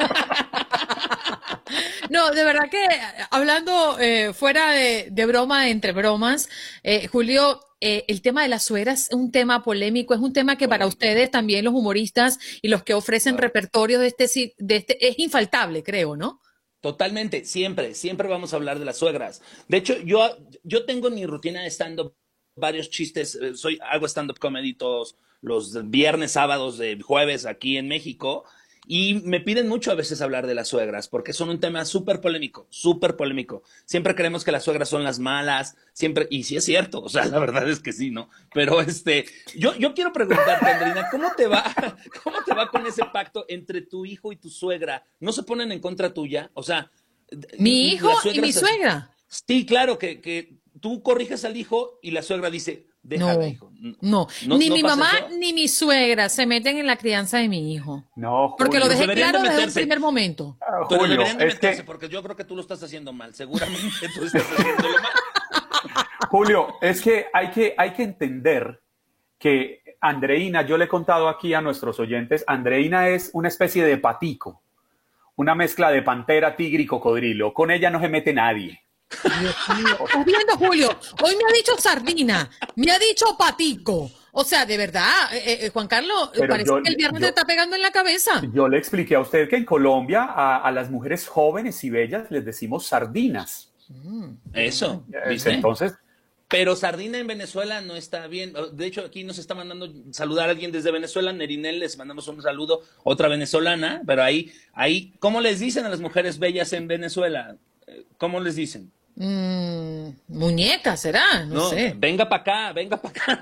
[SPEAKER 5] No, de verdad que hablando eh, fuera de, de broma, entre bromas, eh, Julio, eh, el tema de las suegras es un tema polémico, es un tema que para ustedes también los humoristas y los que ofrecen repertorio de este, de este es infaltable, creo, ¿no?
[SPEAKER 16] Totalmente, siempre, siempre vamos a hablar de las suegras. De hecho, yo, yo tengo en mi rutina de stand-up varios chistes, soy, hago stand-up comedy todos los viernes, sábados, de jueves aquí en México. Y me piden mucho a veces hablar de las suegras, porque son un tema súper polémico, súper polémico. Siempre creemos que las suegras son las malas, siempre, y sí es cierto, o sea, la verdad es que sí, ¿no? Pero este, yo, yo quiero preguntarte, Andreina, ¿cómo te va, cómo te va con ese pacto entre tu hijo y tu suegra? ¿No se ponen en contra tuya? O sea,
[SPEAKER 5] ¿mi hijo y mi suegra?
[SPEAKER 16] Sí, claro, que, que tú corriges al hijo y la suegra dice, déjame,
[SPEAKER 5] no,
[SPEAKER 16] hijo.
[SPEAKER 5] No,
[SPEAKER 16] no
[SPEAKER 5] ni
[SPEAKER 16] no
[SPEAKER 5] mi mamá
[SPEAKER 16] eso?
[SPEAKER 5] ni mi suegra se meten en la crianza de mi hijo.
[SPEAKER 13] No, Julio.
[SPEAKER 5] Porque lo dejé
[SPEAKER 16] Deberían
[SPEAKER 5] claro
[SPEAKER 16] de
[SPEAKER 5] desde un
[SPEAKER 16] meterse.
[SPEAKER 5] primer momento.
[SPEAKER 13] Ah,
[SPEAKER 16] Pero
[SPEAKER 13] Julio,
[SPEAKER 16] deberían de
[SPEAKER 13] es
[SPEAKER 16] meterse,
[SPEAKER 13] que,
[SPEAKER 16] porque yo creo que tú lo estás haciendo mal. Seguramente tú estás haciéndolo mal.
[SPEAKER 13] Julio, es que hay que, hay que entender que Andreina, yo le he contado aquí a nuestros oyentes, Andreina es una especie de patico, una mezcla de pantera, tigre y cocodrilo. Con ella no se mete nadie.
[SPEAKER 5] Dios mío. ¿Estás viendo, Julio? Hoy me ha dicho sardina, me ha dicho patico. O sea, de verdad, eh, eh, Juan Carlos,
[SPEAKER 13] Pero
[SPEAKER 5] parece
[SPEAKER 13] yo-
[SPEAKER 5] que el viernes
[SPEAKER 13] yo-
[SPEAKER 5] te está pegando en la cabeza.
[SPEAKER 13] Yo le expliqué a usted que en Colombia a, a las mujeres jóvenes y bellas les decimos sardinas.
[SPEAKER 16] Eso,
[SPEAKER 13] Eh,
[SPEAKER 16] ¿viste?
[SPEAKER 13] Entonces,
[SPEAKER 16] Pero sardina en Venezuela no está bien. De hecho, aquí nos está mandando saludar a alguien desde Venezuela. Nerinel, les mandamos un saludo. Otra venezolana. Pero ahí, ahí, ¿cómo les dicen a las mujeres bellas en Venezuela? Eh, ¿Cómo les dicen?
[SPEAKER 5] Mm, muñeca, ¿será? No, sé.
[SPEAKER 16] Venga para acá, venga para acá.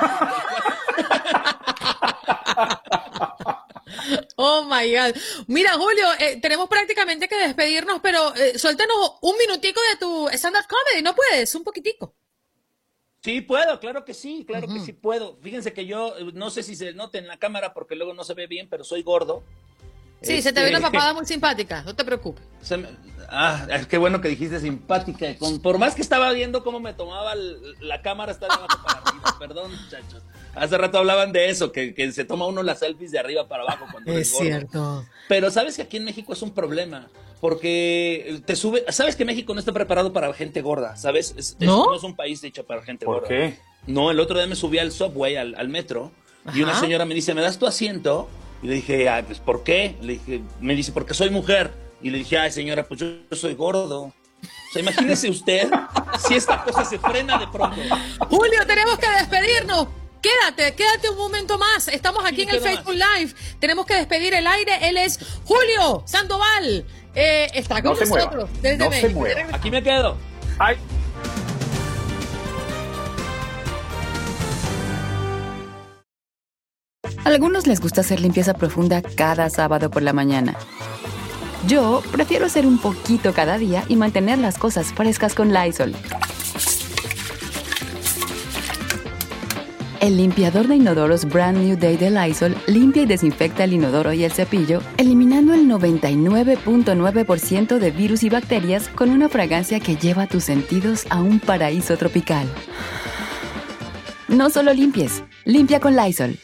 [SPEAKER 5] Oh my God. Mira, Julio, eh, tenemos prácticamente que despedirnos, pero eh, suéltanos un minutico de tu stand-up comedy, ¿no puedes? Un poquitico.
[SPEAKER 16] Sí, puedo, claro que sí, claro que sí puedo. Fíjense que yo, eh, no sé si se note en la cámara porque luego no se ve bien, pero soy gordo.
[SPEAKER 5] Sí, se te ve
[SPEAKER 16] Este,
[SPEAKER 5] una papada muy simpática, no te preocupes.
[SPEAKER 16] se me- ah, es que bueno que dijiste simpática. Con, por más que estaba viendo cómo me tomaba el- la cámara, está de abajo para arriba. Perdón, muchachos. Hace rato hablaban de eso, que, que se toma uno las selfies de arriba para abajo cuando
[SPEAKER 5] Es
[SPEAKER 16] eres gordo.
[SPEAKER 5] cierto.
[SPEAKER 16] Pero sabes que aquí en México es un problema, porque te sube, sabes que México no está preparado para gente gorda, ¿sabes? Es- es-
[SPEAKER 5] ¿No?
[SPEAKER 16] no es un país hecho para gente
[SPEAKER 13] ¿por
[SPEAKER 16] gorda.
[SPEAKER 13] qué?
[SPEAKER 16] No, el otro día me subí al subway, al, al metro, y una
[SPEAKER 5] Ajá.
[SPEAKER 16] señora me dice, ¿me das tu asiento? Y le dije, ah, pues, ¿por qué? Le dije, me dice, porque soy mujer. Y le dije, ay, señora, pues yo, yo soy gordo. O sea, imagínese usted si esta cosa se frena de pronto.
[SPEAKER 5] Julio, tenemos que despedirnos. Quédate, quédate un momento más. Estamos aquí
[SPEAKER 16] Sí,
[SPEAKER 5] en el
[SPEAKER 16] queda
[SPEAKER 5] Facebook Live. Tenemos que despedir el aire. Él es Julio Sandoval. Eh, está con
[SPEAKER 13] No se mueva,
[SPEAKER 5] nosotros desde
[SPEAKER 13] no se
[SPEAKER 5] México.
[SPEAKER 13] mueva.
[SPEAKER 16] Aquí me quedo.
[SPEAKER 13] ay,
[SPEAKER 3] A algunos les gusta hacer limpieza profunda cada sábado por la mañana. Yo prefiero hacer un poquito cada día y mantener las cosas frescas con Lysol. El limpiador de inodoros Brand New Day de Lysol limpia y desinfecta el inodoro y el cepillo, eliminando el noventa y nueve punto nueve por ciento de virus y bacterias con una fragancia que lleva tus sentidos a un paraíso tropical. No solo limpies, limpia con Lysol.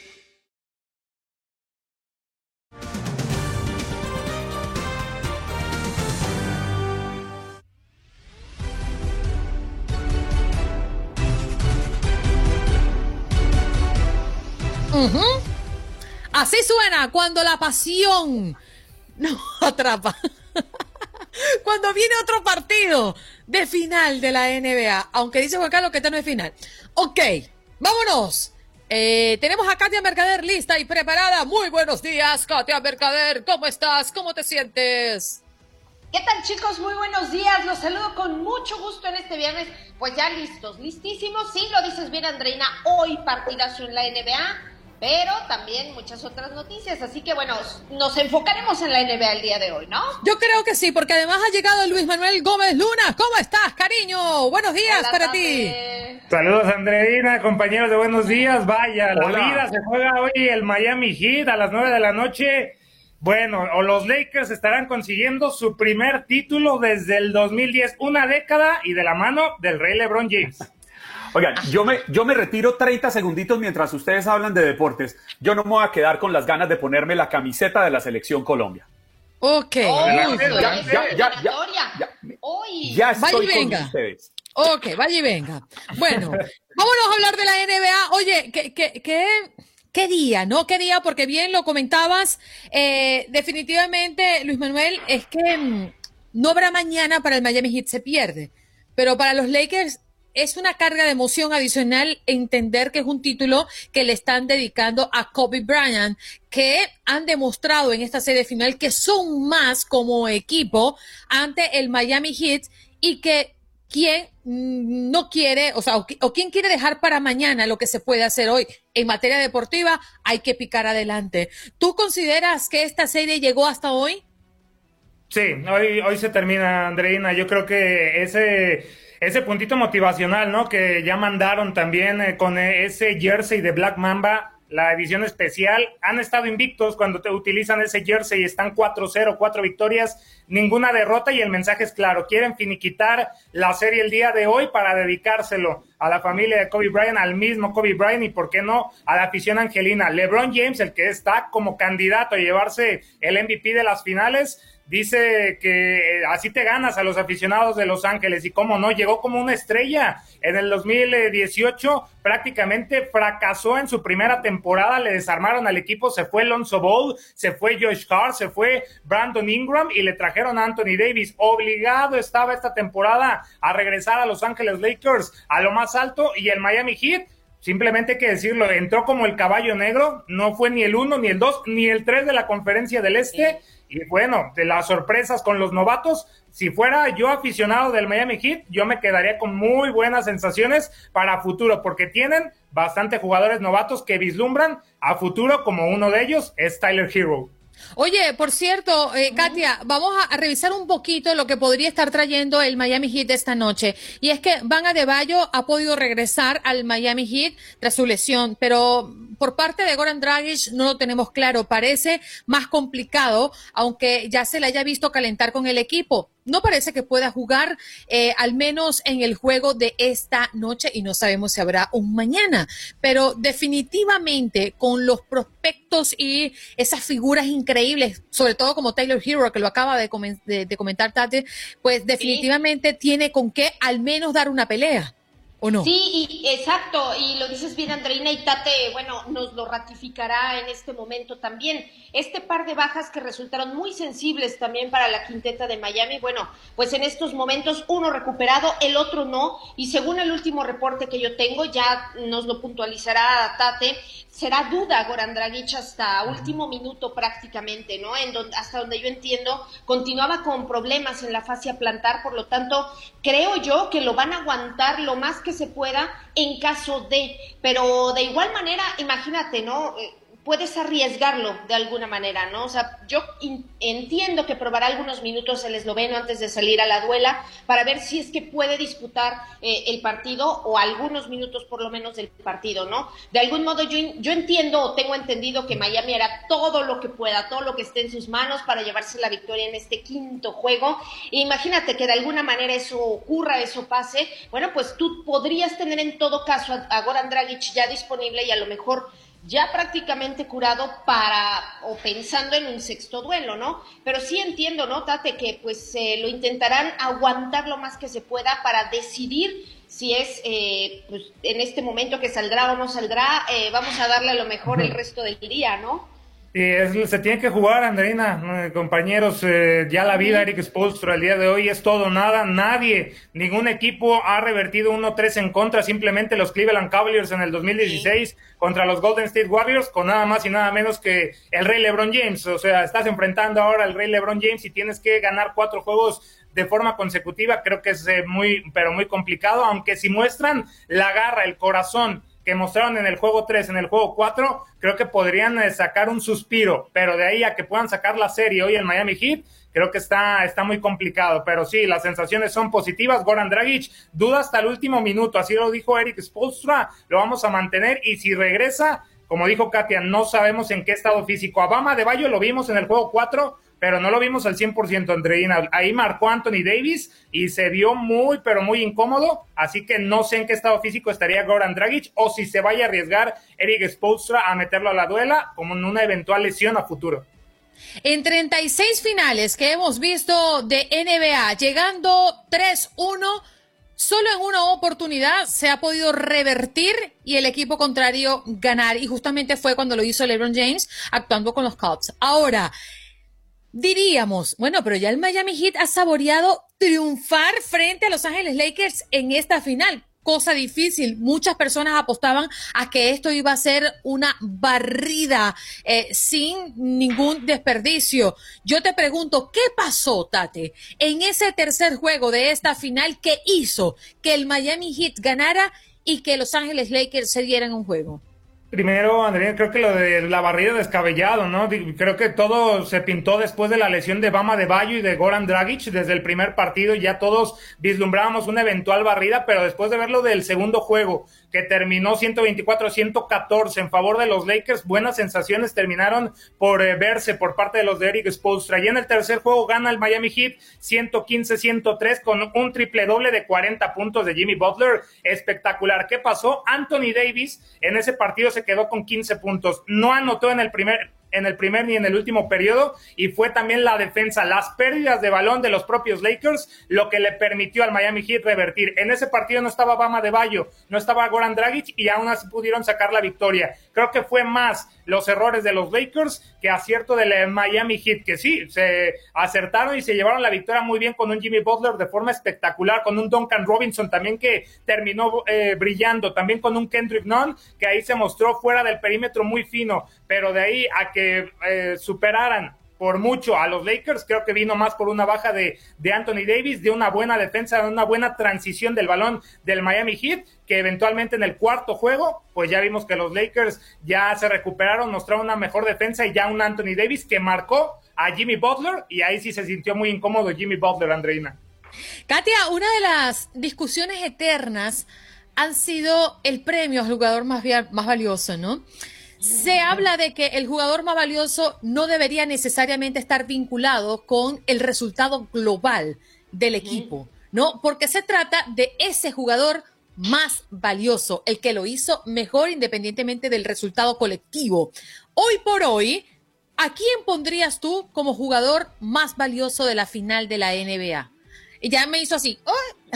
[SPEAKER 5] Ujú. Así suena cuando la pasión nos atrapa. Cuando viene otro partido de final de la N B A. Aunque dice Juan Carlos que esta no es final. Ok, vámonos. Eh, tenemos a Katia Mercader lista y preparada. Muy buenos días, Katia Mercader. ¿Cómo estás? ¿Cómo te sientes?
[SPEAKER 18] ¿Qué tal, chicos? Muy buenos días. Los saludo con mucho gusto en este viernes. Pues ya listos, listísimos. Sí, lo dices bien, Andreina. Hoy partidazo en la N B A, pero también muchas otras noticias. Así que, bueno, nos enfocaremos en la N B A el día de hoy, ¿no?
[SPEAKER 5] Yo creo que sí, porque además ha llegado Luis Manuel Gómez Luna. ¿Cómo estás, cariño? Buenos días. Hola, para ti.
[SPEAKER 19] Saludos, Andreina, compañeros de Buenos Días. Vaya, Hola. La vida se juega hoy el Miami Heat a las nueve de la noche. Bueno, o los Lakers estarán consiguiendo su primer título desde el dos mil diez, una década y de la mano del rey LeBron James.
[SPEAKER 13] Oigan, yo me, yo me retiro treinta segunditos mientras ustedes hablan de deportes. Yo no me voy a quedar con las ganas de ponerme la camiseta de la Selección Colombia.
[SPEAKER 5] Ok.
[SPEAKER 18] Oh,
[SPEAKER 13] ya,
[SPEAKER 18] ya,
[SPEAKER 13] ya, ya, ya, ya, ya, ya estoy con
[SPEAKER 5] venga.
[SPEAKER 13] ustedes.
[SPEAKER 5] Ok, vaya y venga. Bueno, vámonos a hablar de la N B A. Oye, ¿qué, qué, qué, qué día, no? ¿Qué día? Porque bien lo comentabas, eh, definitivamente, Luis Manuel, es que mmm, no habrá mañana para el Miami Heat, se pierde. Pero para los Lakers es una carga de emoción adicional entender que es un título que le están dedicando a Kobe Bryant, que han demostrado en esta serie final que son más como equipo ante el Miami Heat y que quien no quiere, o sea, o, o quien quiere dejar para mañana lo que se puede hacer hoy en materia deportiva, hay que picar adelante. ¿Tú consideras que esta serie llegó hasta hoy?
[SPEAKER 19] Sí, hoy, hoy se termina, Andreina. Yo creo que ese... ese puntito motivacional, ¿no? Que ya mandaron también eh, con ese jersey de Black Mamba, la edición especial. Han estado invictos cuando te utilizan ese jersey y están cuatro cero, cuatro victorias, ninguna derrota y el mensaje es claro. Quieren finiquitar la serie el día de hoy para dedicárselo a la familia de Kobe Bryant, al mismo Kobe Bryant y, ¿por qué no?, a la afición angelina. LeBron James, el que está como candidato a llevarse el M V P de las finales, dice que así te ganas a los aficionados de Los Ángeles y cómo no, llegó como una estrella en el dos mil dieciocho, prácticamente fracasó en su primera temporada, le desarmaron al equipo, se fue Lonzo Ball, se fue Josh Hart, se fue Brandon Ingram y le trajeron a Anthony Davis. Obligado estaba esta temporada a regresar a Los Ángeles Lakers a lo más alto y el Miami Heat, simplemente hay que decirlo, entró como el caballo negro, no fue ni el uno, ni el dos, ni el tres de la Conferencia del Este. Sí. Y bueno, de las sorpresas con los novatos, si fuera yo aficionado del Miami Heat, yo me quedaría con muy buenas sensaciones para futuro, porque tienen bastante jugadores novatos que vislumbran a futuro, como uno de ellos es Tyler Hero.
[SPEAKER 5] Oye, por cierto, eh, Katia, vamos a, a revisar un poquito lo que podría estar trayendo el Miami Heat esta noche. Y es que Bam Adebayo ha podido regresar al Miami Heat tras su lesión, pero por parte de Goran Dragic no lo tenemos claro. Parece más complicado, aunque ya se le haya visto calentar con el equipo. No parece que pueda jugar, eh, al menos en el juego de esta noche, y no sabemos si habrá un mañana. Pero definitivamente con los prospectos y esas figuras increíbles, sobre todo como Tyler Hero, que lo acaba de, com- de, de comentar Tate, pues definitivamente sí tiene con qué al menos dar una pelea. ¿O no?
[SPEAKER 18] Sí, y, exacto, y lo dices bien, Andreina, y Tate, bueno, nos lo ratificará en este momento también. Este par de bajas que resultaron muy sensibles también para la quinteta de Miami, bueno, pues en estos momentos uno recuperado, el otro no, y según el último reporte que yo tengo, ya nos lo puntualizará Tate, será duda Goran Dragic hasta último minuto prácticamente, ¿no? En donde, hasta donde yo entiendo, continuaba con problemas en la fascia plantar, por lo tanto, creo yo que lo van a aguantar lo más que se pueda en caso de, pero de igual manera, imagínate, ¿no? Puedes arriesgarlo de alguna manera, ¿no? O sea, yo in- entiendo que probará algunos minutos el esloveno antes de salir a la duela para ver si es que puede disputar eh, el partido o algunos minutos por lo menos del partido, ¿no? De algún modo yo, yo entiendo o tengo entendido que Miami hará todo lo que pueda, todo lo que esté en sus manos para llevarse la victoria en este quinto juego. E imagínate que de alguna manera eso ocurra, eso pase, bueno, pues tú podrías tener en todo caso a, a Goran Dragic ya disponible y a lo mejor ya prácticamente curado para, o pensando en un sexto duelo, ¿no? Pero sí entiendo, ¿no, Tate? Que pues eh, lo intentarán aguantar lo más que se pueda para decidir si es, eh, pues en este momento que saldrá o no saldrá, eh, vamos a darle a lo mejor el resto del día, ¿no?
[SPEAKER 19] Y es, se tiene que jugar, Andreina, eh, compañeros, eh, ya la vida, Eric Spoelstra, el día de hoy es todo nada, nadie, ningún equipo ha revertido uno tres en contra, simplemente los Cleveland Cavaliers en el dos mil dieciséis sí. contra los Golden State Warriors, con nada más y nada menos que el Rey LeBron James, o sea, estás enfrentando ahora al Rey LeBron James y tienes que ganar cuatro juegos de forma consecutiva, creo que es eh, muy, pero muy complicado, aunque si muestran la garra, el corazón, que mostraron en el juego tres, en el juego cuatro, creo que podrían eh, sacar un suspiro, pero de ahí a que puedan sacar la serie hoy en Miami Heat, creo que está, está muy complicado, pero sí, las sensaciones son positivas. Goran Dragic duda hasta el último minuto, así lo dijo Eric Spoelstra, lo vamos a mantener, y si regresa, como dijo Katia, no sabemos en qué estado físico. A Bam Adebayo lo vimos en el juego cuatro, pero no lo vimos al cien por ciento, Andreina. Ahí marcó Anthony Davis y se vio muy, pero muy incómodo, así que no sé en qué estado físico estaría Goran Dragic o si se vaya a arriesgar Eric Spoelstra a meterlo a la duela como en una eventual lesión a futuro.
[SPEAKER 5] En treinta y seis finales que hemos visto de N B A, llegando tres uno, solo en una oportunidad se ha podido revertir y el equipo contrario ganar, y justamente fue cuando lo hizo LeBron James actuando con los Cavs. Ahora, diríamos, bueno, pero ya el Miami Heat ha saboreado triunfar frente a Los Ángeles Lakers en esta final. Cosa difícil. Muchas personas apostaban a que esto iba a ser una barrida eh, sin ningún desperdicio. Yo te pregunto, ¿qué pasó, Tate, en ese tercer juego de esta final que hizo que el Miami Heat ganara y que Los Ángeles Lakers se dieran un juego?
[SPEAKER 19] Primero, Andrea, creo que lo de la barrida descabellado, ¿no? Creo que todo se pintó después de la lesión de Bam Adebayo y de Goran Dragic. Desde el primer partido ya todos vislumbrábamos una eventual barrida, pero después de verlo del segundo juego, que terminó ciento veinticuatro a ciento catorce en favor de los Lakers, buenas sensaciones terminaron por eh, verse por parte de los de Eric Spoelstra. Y en el tercer juego gana el Miami Heat ciento quince a ciento tres con un triple doble de cuarenta puntos de Jimmy Butler. Espectacular. ¿Qué pasó? Anthony Davis en ese partido se quedó con quince puntos. No anotó en el primer en el primer ni en el último periodo, y fue también la defensa, las pérdidas de balón de los propios Lakers, lo que le permitió al Miami Heat revertir. En ese partido no estaba Bam Adebayo, no estaba Goran Dragic, y aún así pudieron sacar la victoria. Creo que fue más los errores de los Lakers que acierto del Miami Heat, que sí, se acertaron y se llevaron la victoria muy bien con un Jimmy Butler de forma espectacular, con un Duncan Robinson también que terminó eh, brillando, también con un Kendrick Nunn que ahí se mostró fuera del perímetro muy fino, pero de ahí a que eh, superaran por mucho a los Lakers, creo que vino más por una baja de, de Anthony Davis, de una buena defensa, de una buena transición del balón del Miami Heat, que eventualmente en el cuarto juego, pues ya vimos que los Lakers ya se recuperaron, mostraron una mejor defensa, y ya un Anthony Davis que marcó a Jimmy Butler, y ahí sí se sintió muy incómodo Jimmy Butler, Andreina.
[SPEAKER 5] Katia, una de las discusiones eternas han sido el premio al jugador más, más valioso, ¿no? Se habla de que el jugador más valioso no debería necesariamente estar vinculado con el resultado global del equipo, ¿no? Porque se trata de ese jugador más valioso, el que lo hizo mejor independientemente del resultado colectivo. Hoy por hoy, ¿a quién pondrías tú como jugador más valioso de la final de la N B A? Y ya me hizo así.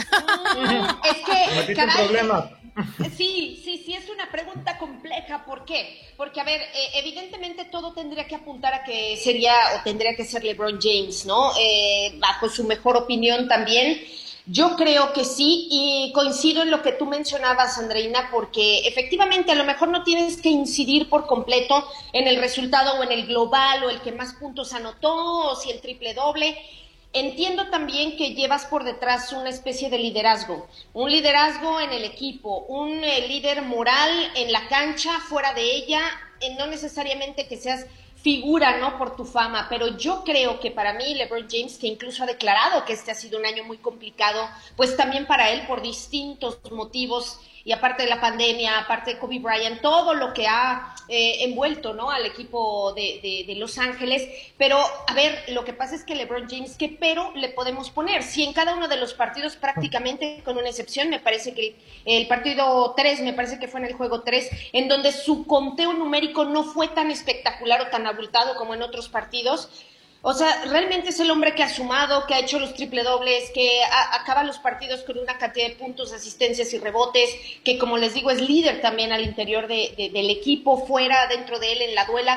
[SPEAKER 5] ¡Oh!
[SPEAKER 18] Es que, caray,
[SPEAKER 19] problema.
[SPEAKER 18] Sí, sí, sí, es una pregunta compleja. ¿Por qué? Porque, a ver, eh, evidentemente todo tendría que apuntar a que sería o tendría que ser LeBron James, ¿no? Eh, bajo su mejor opinión también. Yo creo que sí, y coincido en lo que tú mencionabas, Andreina, porque efectivamente a lo mejor no tienes que incidir por completo en el resultado o en el global o el que más puntos anotó o si el triple doble. Entiendo también que llevas por detrás una especie de liderazgo, un liderazgo en el equipo, un eh, líder moral en la cancha, fuera de ella, eh, no necesariamente que seas figura, ¿no?, por tu fama, pero yo creo que para mí LeBron James, que incluso ha declarado que este ha sido un año muy complicado, pues también para él por distintos motivos, y aparte de la pandemia, aparte de Kobe Bryant, todo lo que ha eh, envuelto, ¿no?, al equipo de, de, de Los Ángeles. Pero, a ver, lo que pasa es que LeBron James, ¿qué pero le podemos poner? Si en cada uno de los partidos, prácticamente, con una excepción, me parece que el, el partido tres, me parece que fue en el juego tres, en donde su conteo numérico no fue tan espectacular o tan abultado como en otros partidos. O sea, realmente es el hombre que ha sumado, que ha hecho los triple dobles, que a, acaba los partidos con una cantidad de puntos, asistencias y rebotes, que, como les digo, es líder también al interior de, de, del equipo, fuera, dentro de él, en la duela.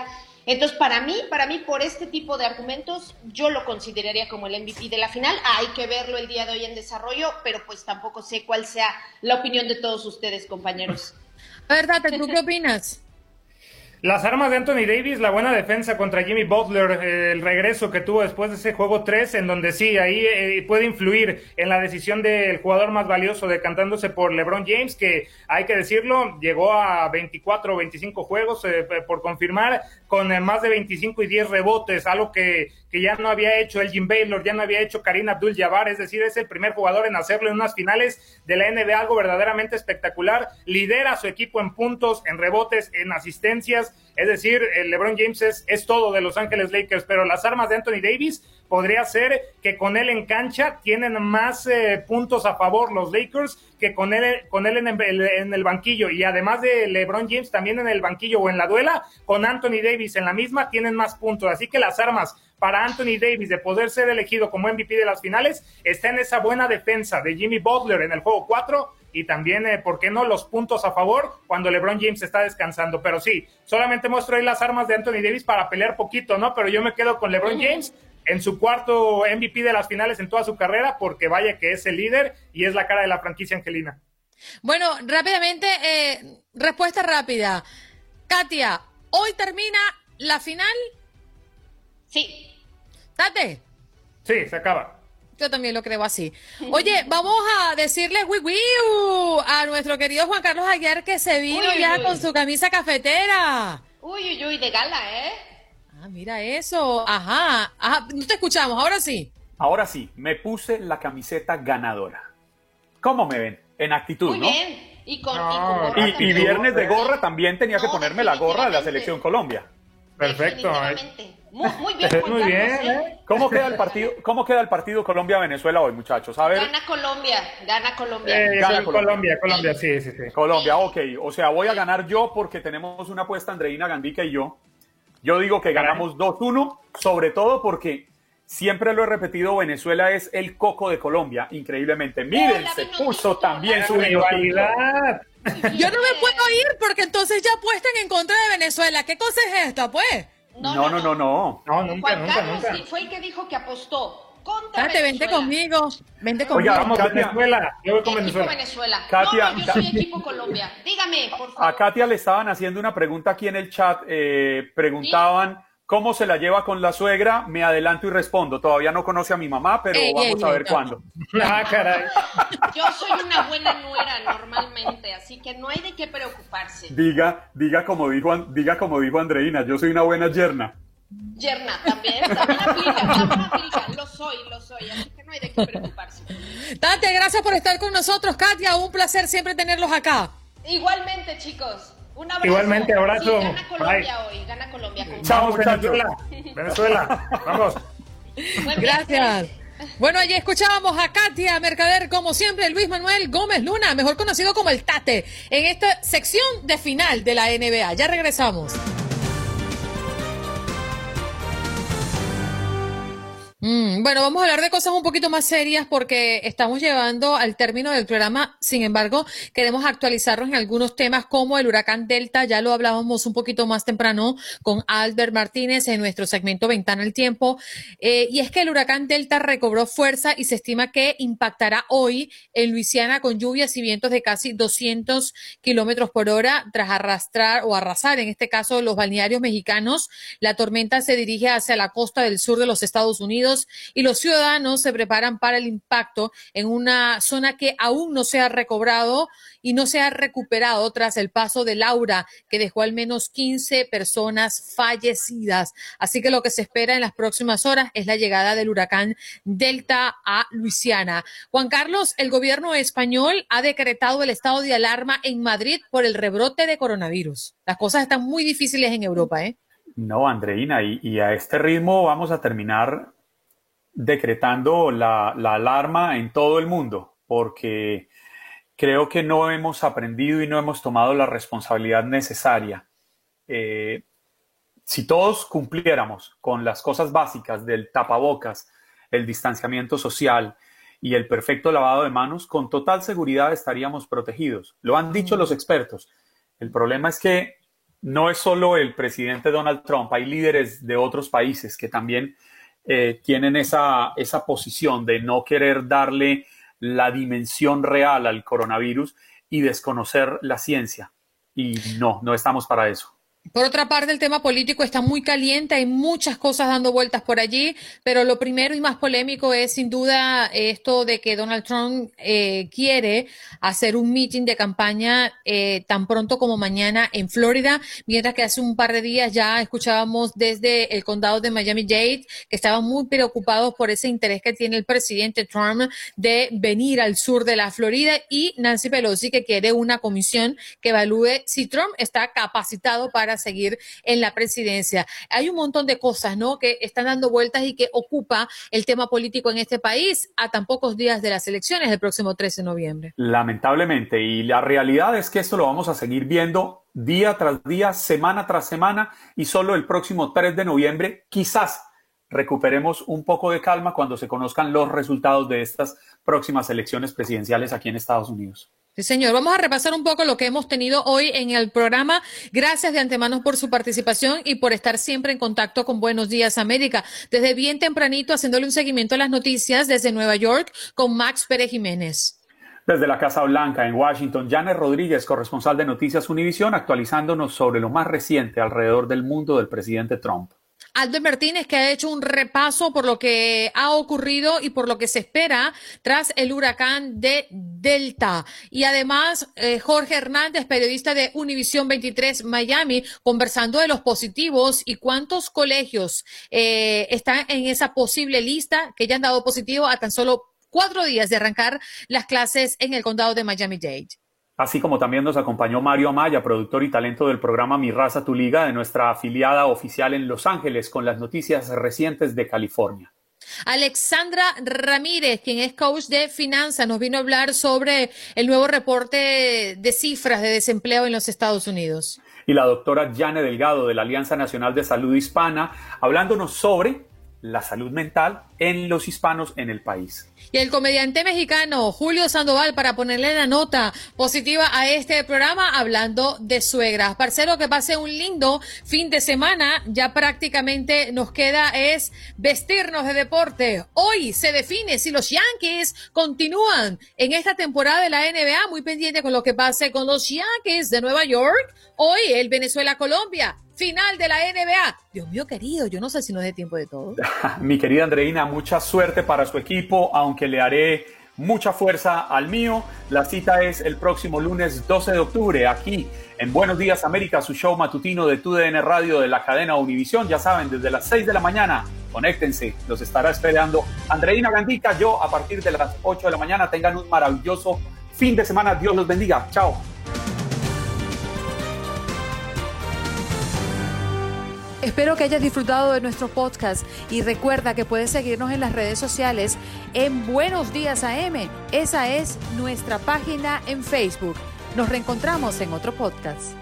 [SPEAKER 18] Entonces, para mí, para mí, por este tipo de argumentos, yo lo consideraría como el M V P de la final. Hay que verlo el día de hoy en desarrollo, pero pues tampoco sé cuál sea la opinión de todos ustedes, compañeros.
[SPEAKER 5] A ver, Tate, ¿tú qué opinas?
[SPEAKER 19] Las armas de Anthony Davis, la buena defensa contra Jimmy Butler, eh, el regreso que tuvo después de ese juego tres, en donde sí, ahí eh, puede influir en la decisión del jugador más valioso, decantándose por LeBron James, que hay que decirlo, llegó a veinticuatro o veinticinco juegos eh, por confirmar, con eh, más de veinticinco y diez rebotes, algo que, que ya no había hecho Elgin Baylor, ya no había hecho Kareem Abdul-Jabbar, es decir, es el primer jugador en hacerlo en unas finales de la N B A, algo verdaderamente espectacular. Lidera a su equipo en puntos, en rebotes, en asistencias. Es decir, el LeBron James es, es todo de Los Ángeles Lakers, pero las armas de Anthony Davis podría ser que con él en cancha tienen más eh, puntos a favor los Lakers que con él, con él en, el, en el banquillo, y además de LeBron James también en el banquillo o en la duela, con Anthony Davis en la misma tienen más puntos, así que las armas para Anthony Davis de poder ser elegido como M V P de las finales está en esa buena defensa de Jimmy Butler en el juego cuatro, y también, eh, ¿por qué no?, los puntos a favor cuando LeBron James está descansando. Pero sí, solamente muestro ahí las armas de Anthony Davis para pelear poquito, ¿no? Pero yo me quedo con LeBron James en su cuarto M V P de las finales en toda su carrera, porque vaya que es el líder y es la cara de la franquicia angelina.
[SPEAKER 5] Bueno, rápidamente, eh, respuesta rápida. Katia, ¿hoy termina la final?
[SPEAKER 18] Sí.
[SPEAKER 5] ¿Tate?
[SPEAKER 19] Sí, se acaba.
[SPEAKER 5] Yo también lo creo así. Oye, vamos a decirle wiwiu a nuestro querido Juan Carlos Aguiar, que se vino
[SPEAKER 18] Uy, uy,
[SPEAKER 5] ya
[SPEAKER 18] uy.
[SPEAKER 5] con su camisa cafetera.
[SPEAKER 18] Uy, uy, uy, de gala, ¿eh?
[SPEAKER 5] Ah, mira eso. Ajá, ajá. No te escuchamos, ahora sí.
[SPEAKER 13] Ahora sí, me puse la camiseta ganadora. ¿Cómo me ven? En actitud,
[SPEAKER 18] Muy
[SPEAKER 13] ¿no?
[SPEAKER 18] bien. Y con,
[SPEAKER 13] No.
[SPEAKER 18] y con gorra
[SPEAKER 13] Y, y
[SPEAKER 18] también.
[SPEAKER 13] viernes de gorra también tenía que
[SPEAKER 18] No,
[SPEAKER 13] ponerme la gorra de la
[SPEAKER 18] definitivamente.
[SPEAKER 13] Selección Colombia.
[SPEAKER 19] Perfecto.
[SPEAKER 18] Definitivamente. Muy, muy bien, Juan
[SPEAKER 19] Muy
[SPEAKER 18] Carlos,
[SPEAKER 19] bien,
[SPEAKER 18] ¿eh?
[SPEAKER 13] ¿Cómo queda el partido, cómo queda el partido Colombia-Venezuela hoy, muchachos? A ver.
[SPEAKER 18] Gana Colombia, gana Colombia.
[SPEAKER 19] Eh,
[SPEAKER 13] Gana
[SPEAKER 19] sí,
[SPEAKER 13] Colombia.
[SPEAKER 19] Colombia, Colombia, sí, sí, sí.
[SPEAKER 13] Colombia, ok. O sea, voy a ganar yo porque tenemos una apuesta, Andreina Gandica y yo. Yo digo que ganamos dos uno, sobre todo porque siempre lo he repetido, Venezuela es el coco de Colombia, increíblemente. Miren, se puso también su
[SPEAKER 19] rivalidad.
[SPEAKER 5] Yo no me puedo ir porque entonces ya apuestan en contra de Venezuela. ¿Qué cosa es esta, pues?
[SPEAKER 13] No, no, no, no.
[SPEAKER 19] No, nunca,
[SPEAKER 18] Juan
[SPEAKER 19] nunca,
[SPEAKER 18] Carlos
[SPEAKER 19] nunca.
[SPEAKER 18] sí fue el que dijo que apostó contra
[SPEAKER 5] Tate, vente
[SPEAKER 18] Venezuela.
[SPEAKER 5] conmigo. Vente conmigo.
[SPEAKER 13] Oiga,
[SPEAKER 19] Vamos,
[SPEAKER 13] Katia.
[SPEAKER 19] Venezuela. Yo voy con
[SPEAKER 18] Equipo
[SPEAKER 19] Venezuela.
[SPEAKER 18] Venezuela.
[SPEAKER 13] Katia,
[SPEAKER 18] no, no, yo soy equipo Colombia. Dígame, por favor.
[SPEAKER 13] A Katia le estaban haciendo una pregunta aquí en el chat. Eh, preguntaban cómo se la lleva con la suegra. Me adelanto y respondo. Todavía no conoce a mi mamá, pero
[SPEAKER 5] Ey,
[SPEAKER 13] vamos
[SPEAKER 5] ey,
[SPEAKER 13] a
[SPEAKER 5] ey,
[SPEAKER 13] ver
[SPEAKER 5] no.
[SPEAKER 13] cuándo.
[SPEAKER 19] Ah, caray.
[SPEAKER 18] Yo soy una buena nuera normalmente, así que no hay de qué preocuparse.
[SPEAKER 13] Diga, diga como dijo, An- diga como dijo Andreina, yo soy una buena yerna.
[SPEAKER 18] Yerna, también, también aplica, también aplica. Lo soy, lo soy, así que no hay de qué preocuparse.
[SPEAKER 5] Tate, gracias por estar con nosotros, Katia. Un placer siempre tenerlos acá.
[SPEAKER 18] Igualmente, chicos. Un abrazo.
[SPEAKER 19] Igualmente, abrazo.
[SPEAKER 18] Sí, gana Colombia
[SPEAKER 19] Bye.
[SPEAKER 18] hoy, gana Colombia. Con
[SPEAKER 13] Chao,
[SPEAKER 19] Vamos,
[SPEAKER 13] muchachos.
[SPEAKER 19] Venezuela. Venezuela. Vamos.
[SPEAKER 18] Buen
[SPEAKER 5] Gracias.
[SPEAKER 18] viaje.
[SPEAKER 5] Bueno, allí escuchábamos a Katia Mercader, como siempre, Luis Manuel Gómez Luna, mejor conocido como el Tate, en esta sección de final de la N B A. Ya regresamos. Mm, bueno, vamos a hablar de cosas un poquito más serias porque estamos llegando al término del programa. Sin embargo, queremos actualizarnos en algunos temas como el huracán Delta. Ya lo hablábamos un poquito más temprano con Albert Martínez en nuestro segmento Ventana al Tiempo. Eh, y es que el huracán Delta recobró fuerza y se estima que impactará hoy en Luisiana con lluvias y vientos de casi doscientos kilómetros por hora tras arrastrar o arrasar, en este caso, los balnearios mexicanos. La tormenta se dirige hacia la costa del sur de los Estados Unidos y los ciudadanos se preparan para el impacto en una zona que aún no se ha recobrado y no se ha recuperado tras el paso de Laura, que dejó al menos quince personas fallecidas. Así que lo que se espera en las próximas horas es la llegada del huracán Delta a Luisiana. Juan Carlos, el gobierno español ha decretado el estado de alarma en Madrid por el rebrote de coronavirus. Las cosas están muy difíciles en Europa, ¿eh?
[SPEAKER 13] No, Andreina, y, y a este ritmo vamos a terminar decretando la, la alarma en todo el mundo, porque creo que no hemos aprendido y no hemos tomado la responsabilidad necesaria. Eh, si todos cumpliéramos con las cosas básicas del tapabocas, el distanciamiento social y el perfecto lavado de manos, con total seguridad estaríamos protegidos. Lo han dicho los expertos. El problema es que no es solo el presidente Donald Trump, hay líderes de otros países que también eh, tienen esa, esa posición de no querer darle la dimensión real al coronavirus y desconocer la ciencia. Y no, no estamos para eso.
[SPEAKER 5] Por otra parte, el tema político está muy caliente, hay muchas cosas dando vueltas por allí, pero lo primero y más polémico es sin duda esto de que Donald Trump eh, quiere hacer un meeting de campaña eh, tan pronto como mañana en Florida, mientras que hace un par de días ya escuchábamos desde el condado de Miami-Dade que estaban muy preocupados por ese interés que tiene el presidente Trump de venir al sur de la Florida, y Nancy Pelosi que quiere una comisión que evalúe si Trump está capacitado para seguir en la presidencia. Hay un montón de cosas, ¿no?, que están dando vueltas y que ocupa el tema político en este país a tan pocos días de las elecciones del próximo trece de noviembre.
[SPEAKER 13] Lamentablemente, y la realidad es que esto lo vamos a seguir viendo día tras día, semana tras semana, y solo el próximo tres de noviembre quizás recuperemos un poco de calma cuando se conozcan los resultados de estas próximas elecciones presidenciales aquí en Estados Unidos.
[SPEAKER 5] Sí, señor. Vamos a repasar un poco lo que hemos tenido hoy en el programa. Gracias de antemano por su participación y por estar siempre en contacto con Buenos Días América. Desde bien tempranito haciéndole un seguimiento a las noticias desde Nueva York con Max Pérez Jiménez.
[SPEAKER 13] Desde la Casa Blanca en Washington, Janet Rodríguez, corresponsal de Noticias Univisión, actualizándonos sobre lo más reciente alrededor del mundo del presidente Trump.
[SPEAKER 5] Albert Martínez, que ha hecho un repaso por lo que ha ocurrido y por lo que se espera tras el huracán de Delta. Y además, eh, Jorge Hernández, periodista de Univisión veintitrés Miami, conversando de los positivos y cuántos colegios eh, están en esa posible lista que ya han dado positivo a tan solo cuatro días de arrancar las clases en el condado de Miami-Dade.
[SPEAKER 13] Así como también nos acompañó Mario Amaya, productor y talento del programa Mi Raza, Tu Liga, de nuestra afiliada oficial en Los Ángeles, con las noticias recientes de California.
[SPEAKER 5] Alexandra Ramírez, quien es coach de finanzas, nos vino a hablar sobre el nuevo reporte de cifras de desempleo en los Estados Unidos.
[SPEAKER 13] Y la doctora Jane Delgado, de la Alianza Nacional de Salud Hispana, hablándonos sobre la salud mental en los hispanos en el país.
[SPEAKER 5] Y el comediante mexicano Julio Sandoval, para ponerle la nota positiva a este programa, hablando de suegras. Parcero, que pase un lindo fin de semana. Ya prácticamente nos queda es vestirnos de deporte. Hoy se define si los Yankees continúan en esta temporada de la N B A. Muy pendiente con lo que pase con los Yankees de Nueva York. Hoy el Venezuela-Colombia. Final de la N B A. Dios mío querido, yo no sé si nos dé tiempo de todo.
[SPEAKER 13] Mi querida Andreina, mucha suerte para su equipo, aunque le haré mucha fuerza al mío. La cita es el próximo lunes doce de octubre, aquí en Buenos Días América, su show matutino de Tu D N Radio de la cadena Univisión. Ya saben, desde las seis de la mañana, conéctense, los estará esperando Andreina Gandica, yo a partir de las ocho de la mañana. Tengan un maravilloso fin de semana, Dios los bendiga, chao.
[SPEAKER 5] Espero que hayas disfrutado de nuestro podcast y recuerda que puedes seguirnos en las redes sociales en Buenos Días A M. Esa es nuestra página en Facebook. Nos reencontramos en otro podcast.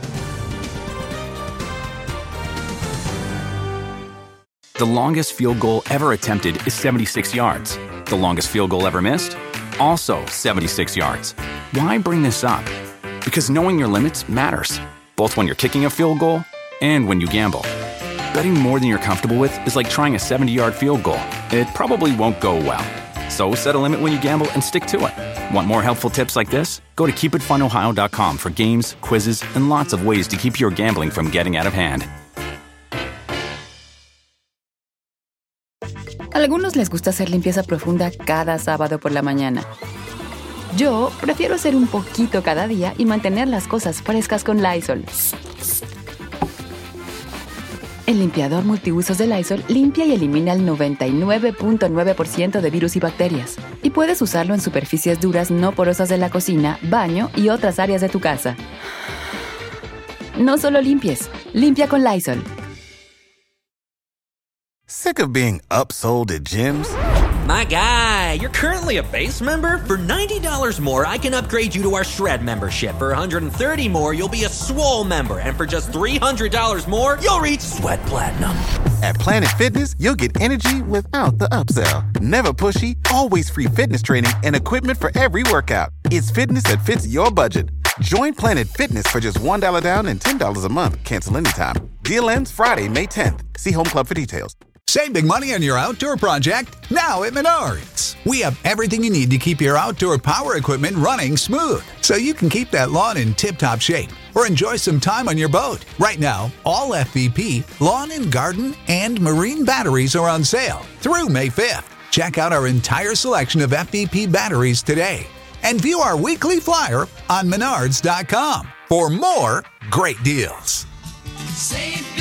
[SPEAKER 1] The longest field goal ever attempted is seventy-six yards. The longest field goal ever missed? Also seventy-six yards. Why bring this up? Because knowing your limits matters, both when you're kicking a field goal and when you gamble. Betting more than you're comfortable with is like trying a seventy-yard field goal. It probably won't go well. So set a limit when you gamble and stick to it. Want more helpful tips like this? Go to keep it fun ohio dot com for games, quizzes, and lots of ways to keep your gambling from getting out of hand.
[SPEAKER 3] A algunos les gusta hacer limpieza profunda cada sábado por la mañana. Yo prefiero hacer un poquito cada día y mantener las cosas frescas con Lysol. El limpiador multiusos de Lysol limpia y elimina el noventa y nueve punto nueve por ciento de virus y bacterias. Y puedes usarlo en superficies duras no porosas de la cocina, baño y otras áreas de tu casa. No solo limpies, limpia con Lysol.
[SPEAKER 20] Sick of being upsold at gyms?
[SPEAKER 21] My guy, you're currently a base member? For ninety dollars more, I can upgrade you to our Shred membership. For one hundred thirty dollars more, you'll be a Swole member. And for just three hundred dollars more, you'll reach Sweat Platinum.
[SPEAKER 20] At Planet Fitness, you'll get energy without the upsell. Never pushy, always free fitness training and equipment for every workout. It's fitness that fits your budget. Join Planet Fitness for just one dollar down and ten dollars a month. Cancel anytime. Deal ends Friday, May tenth. See Home Club for details.
[SPEAKER 2] Save big money on your outdoor project now at Menards. We have everything you need to keep your outdoor power equipment running smooth, so you can keep that lawn in tip-top shape or enjoy some time on your boat. Right now, all F V P, lawn and garden, and marine batteries are on sale through May fifth. Check out our entire selection of F V P batteries today and view our weekly flyer on menards dot com for more great deals.
[SPEAKER 22] Save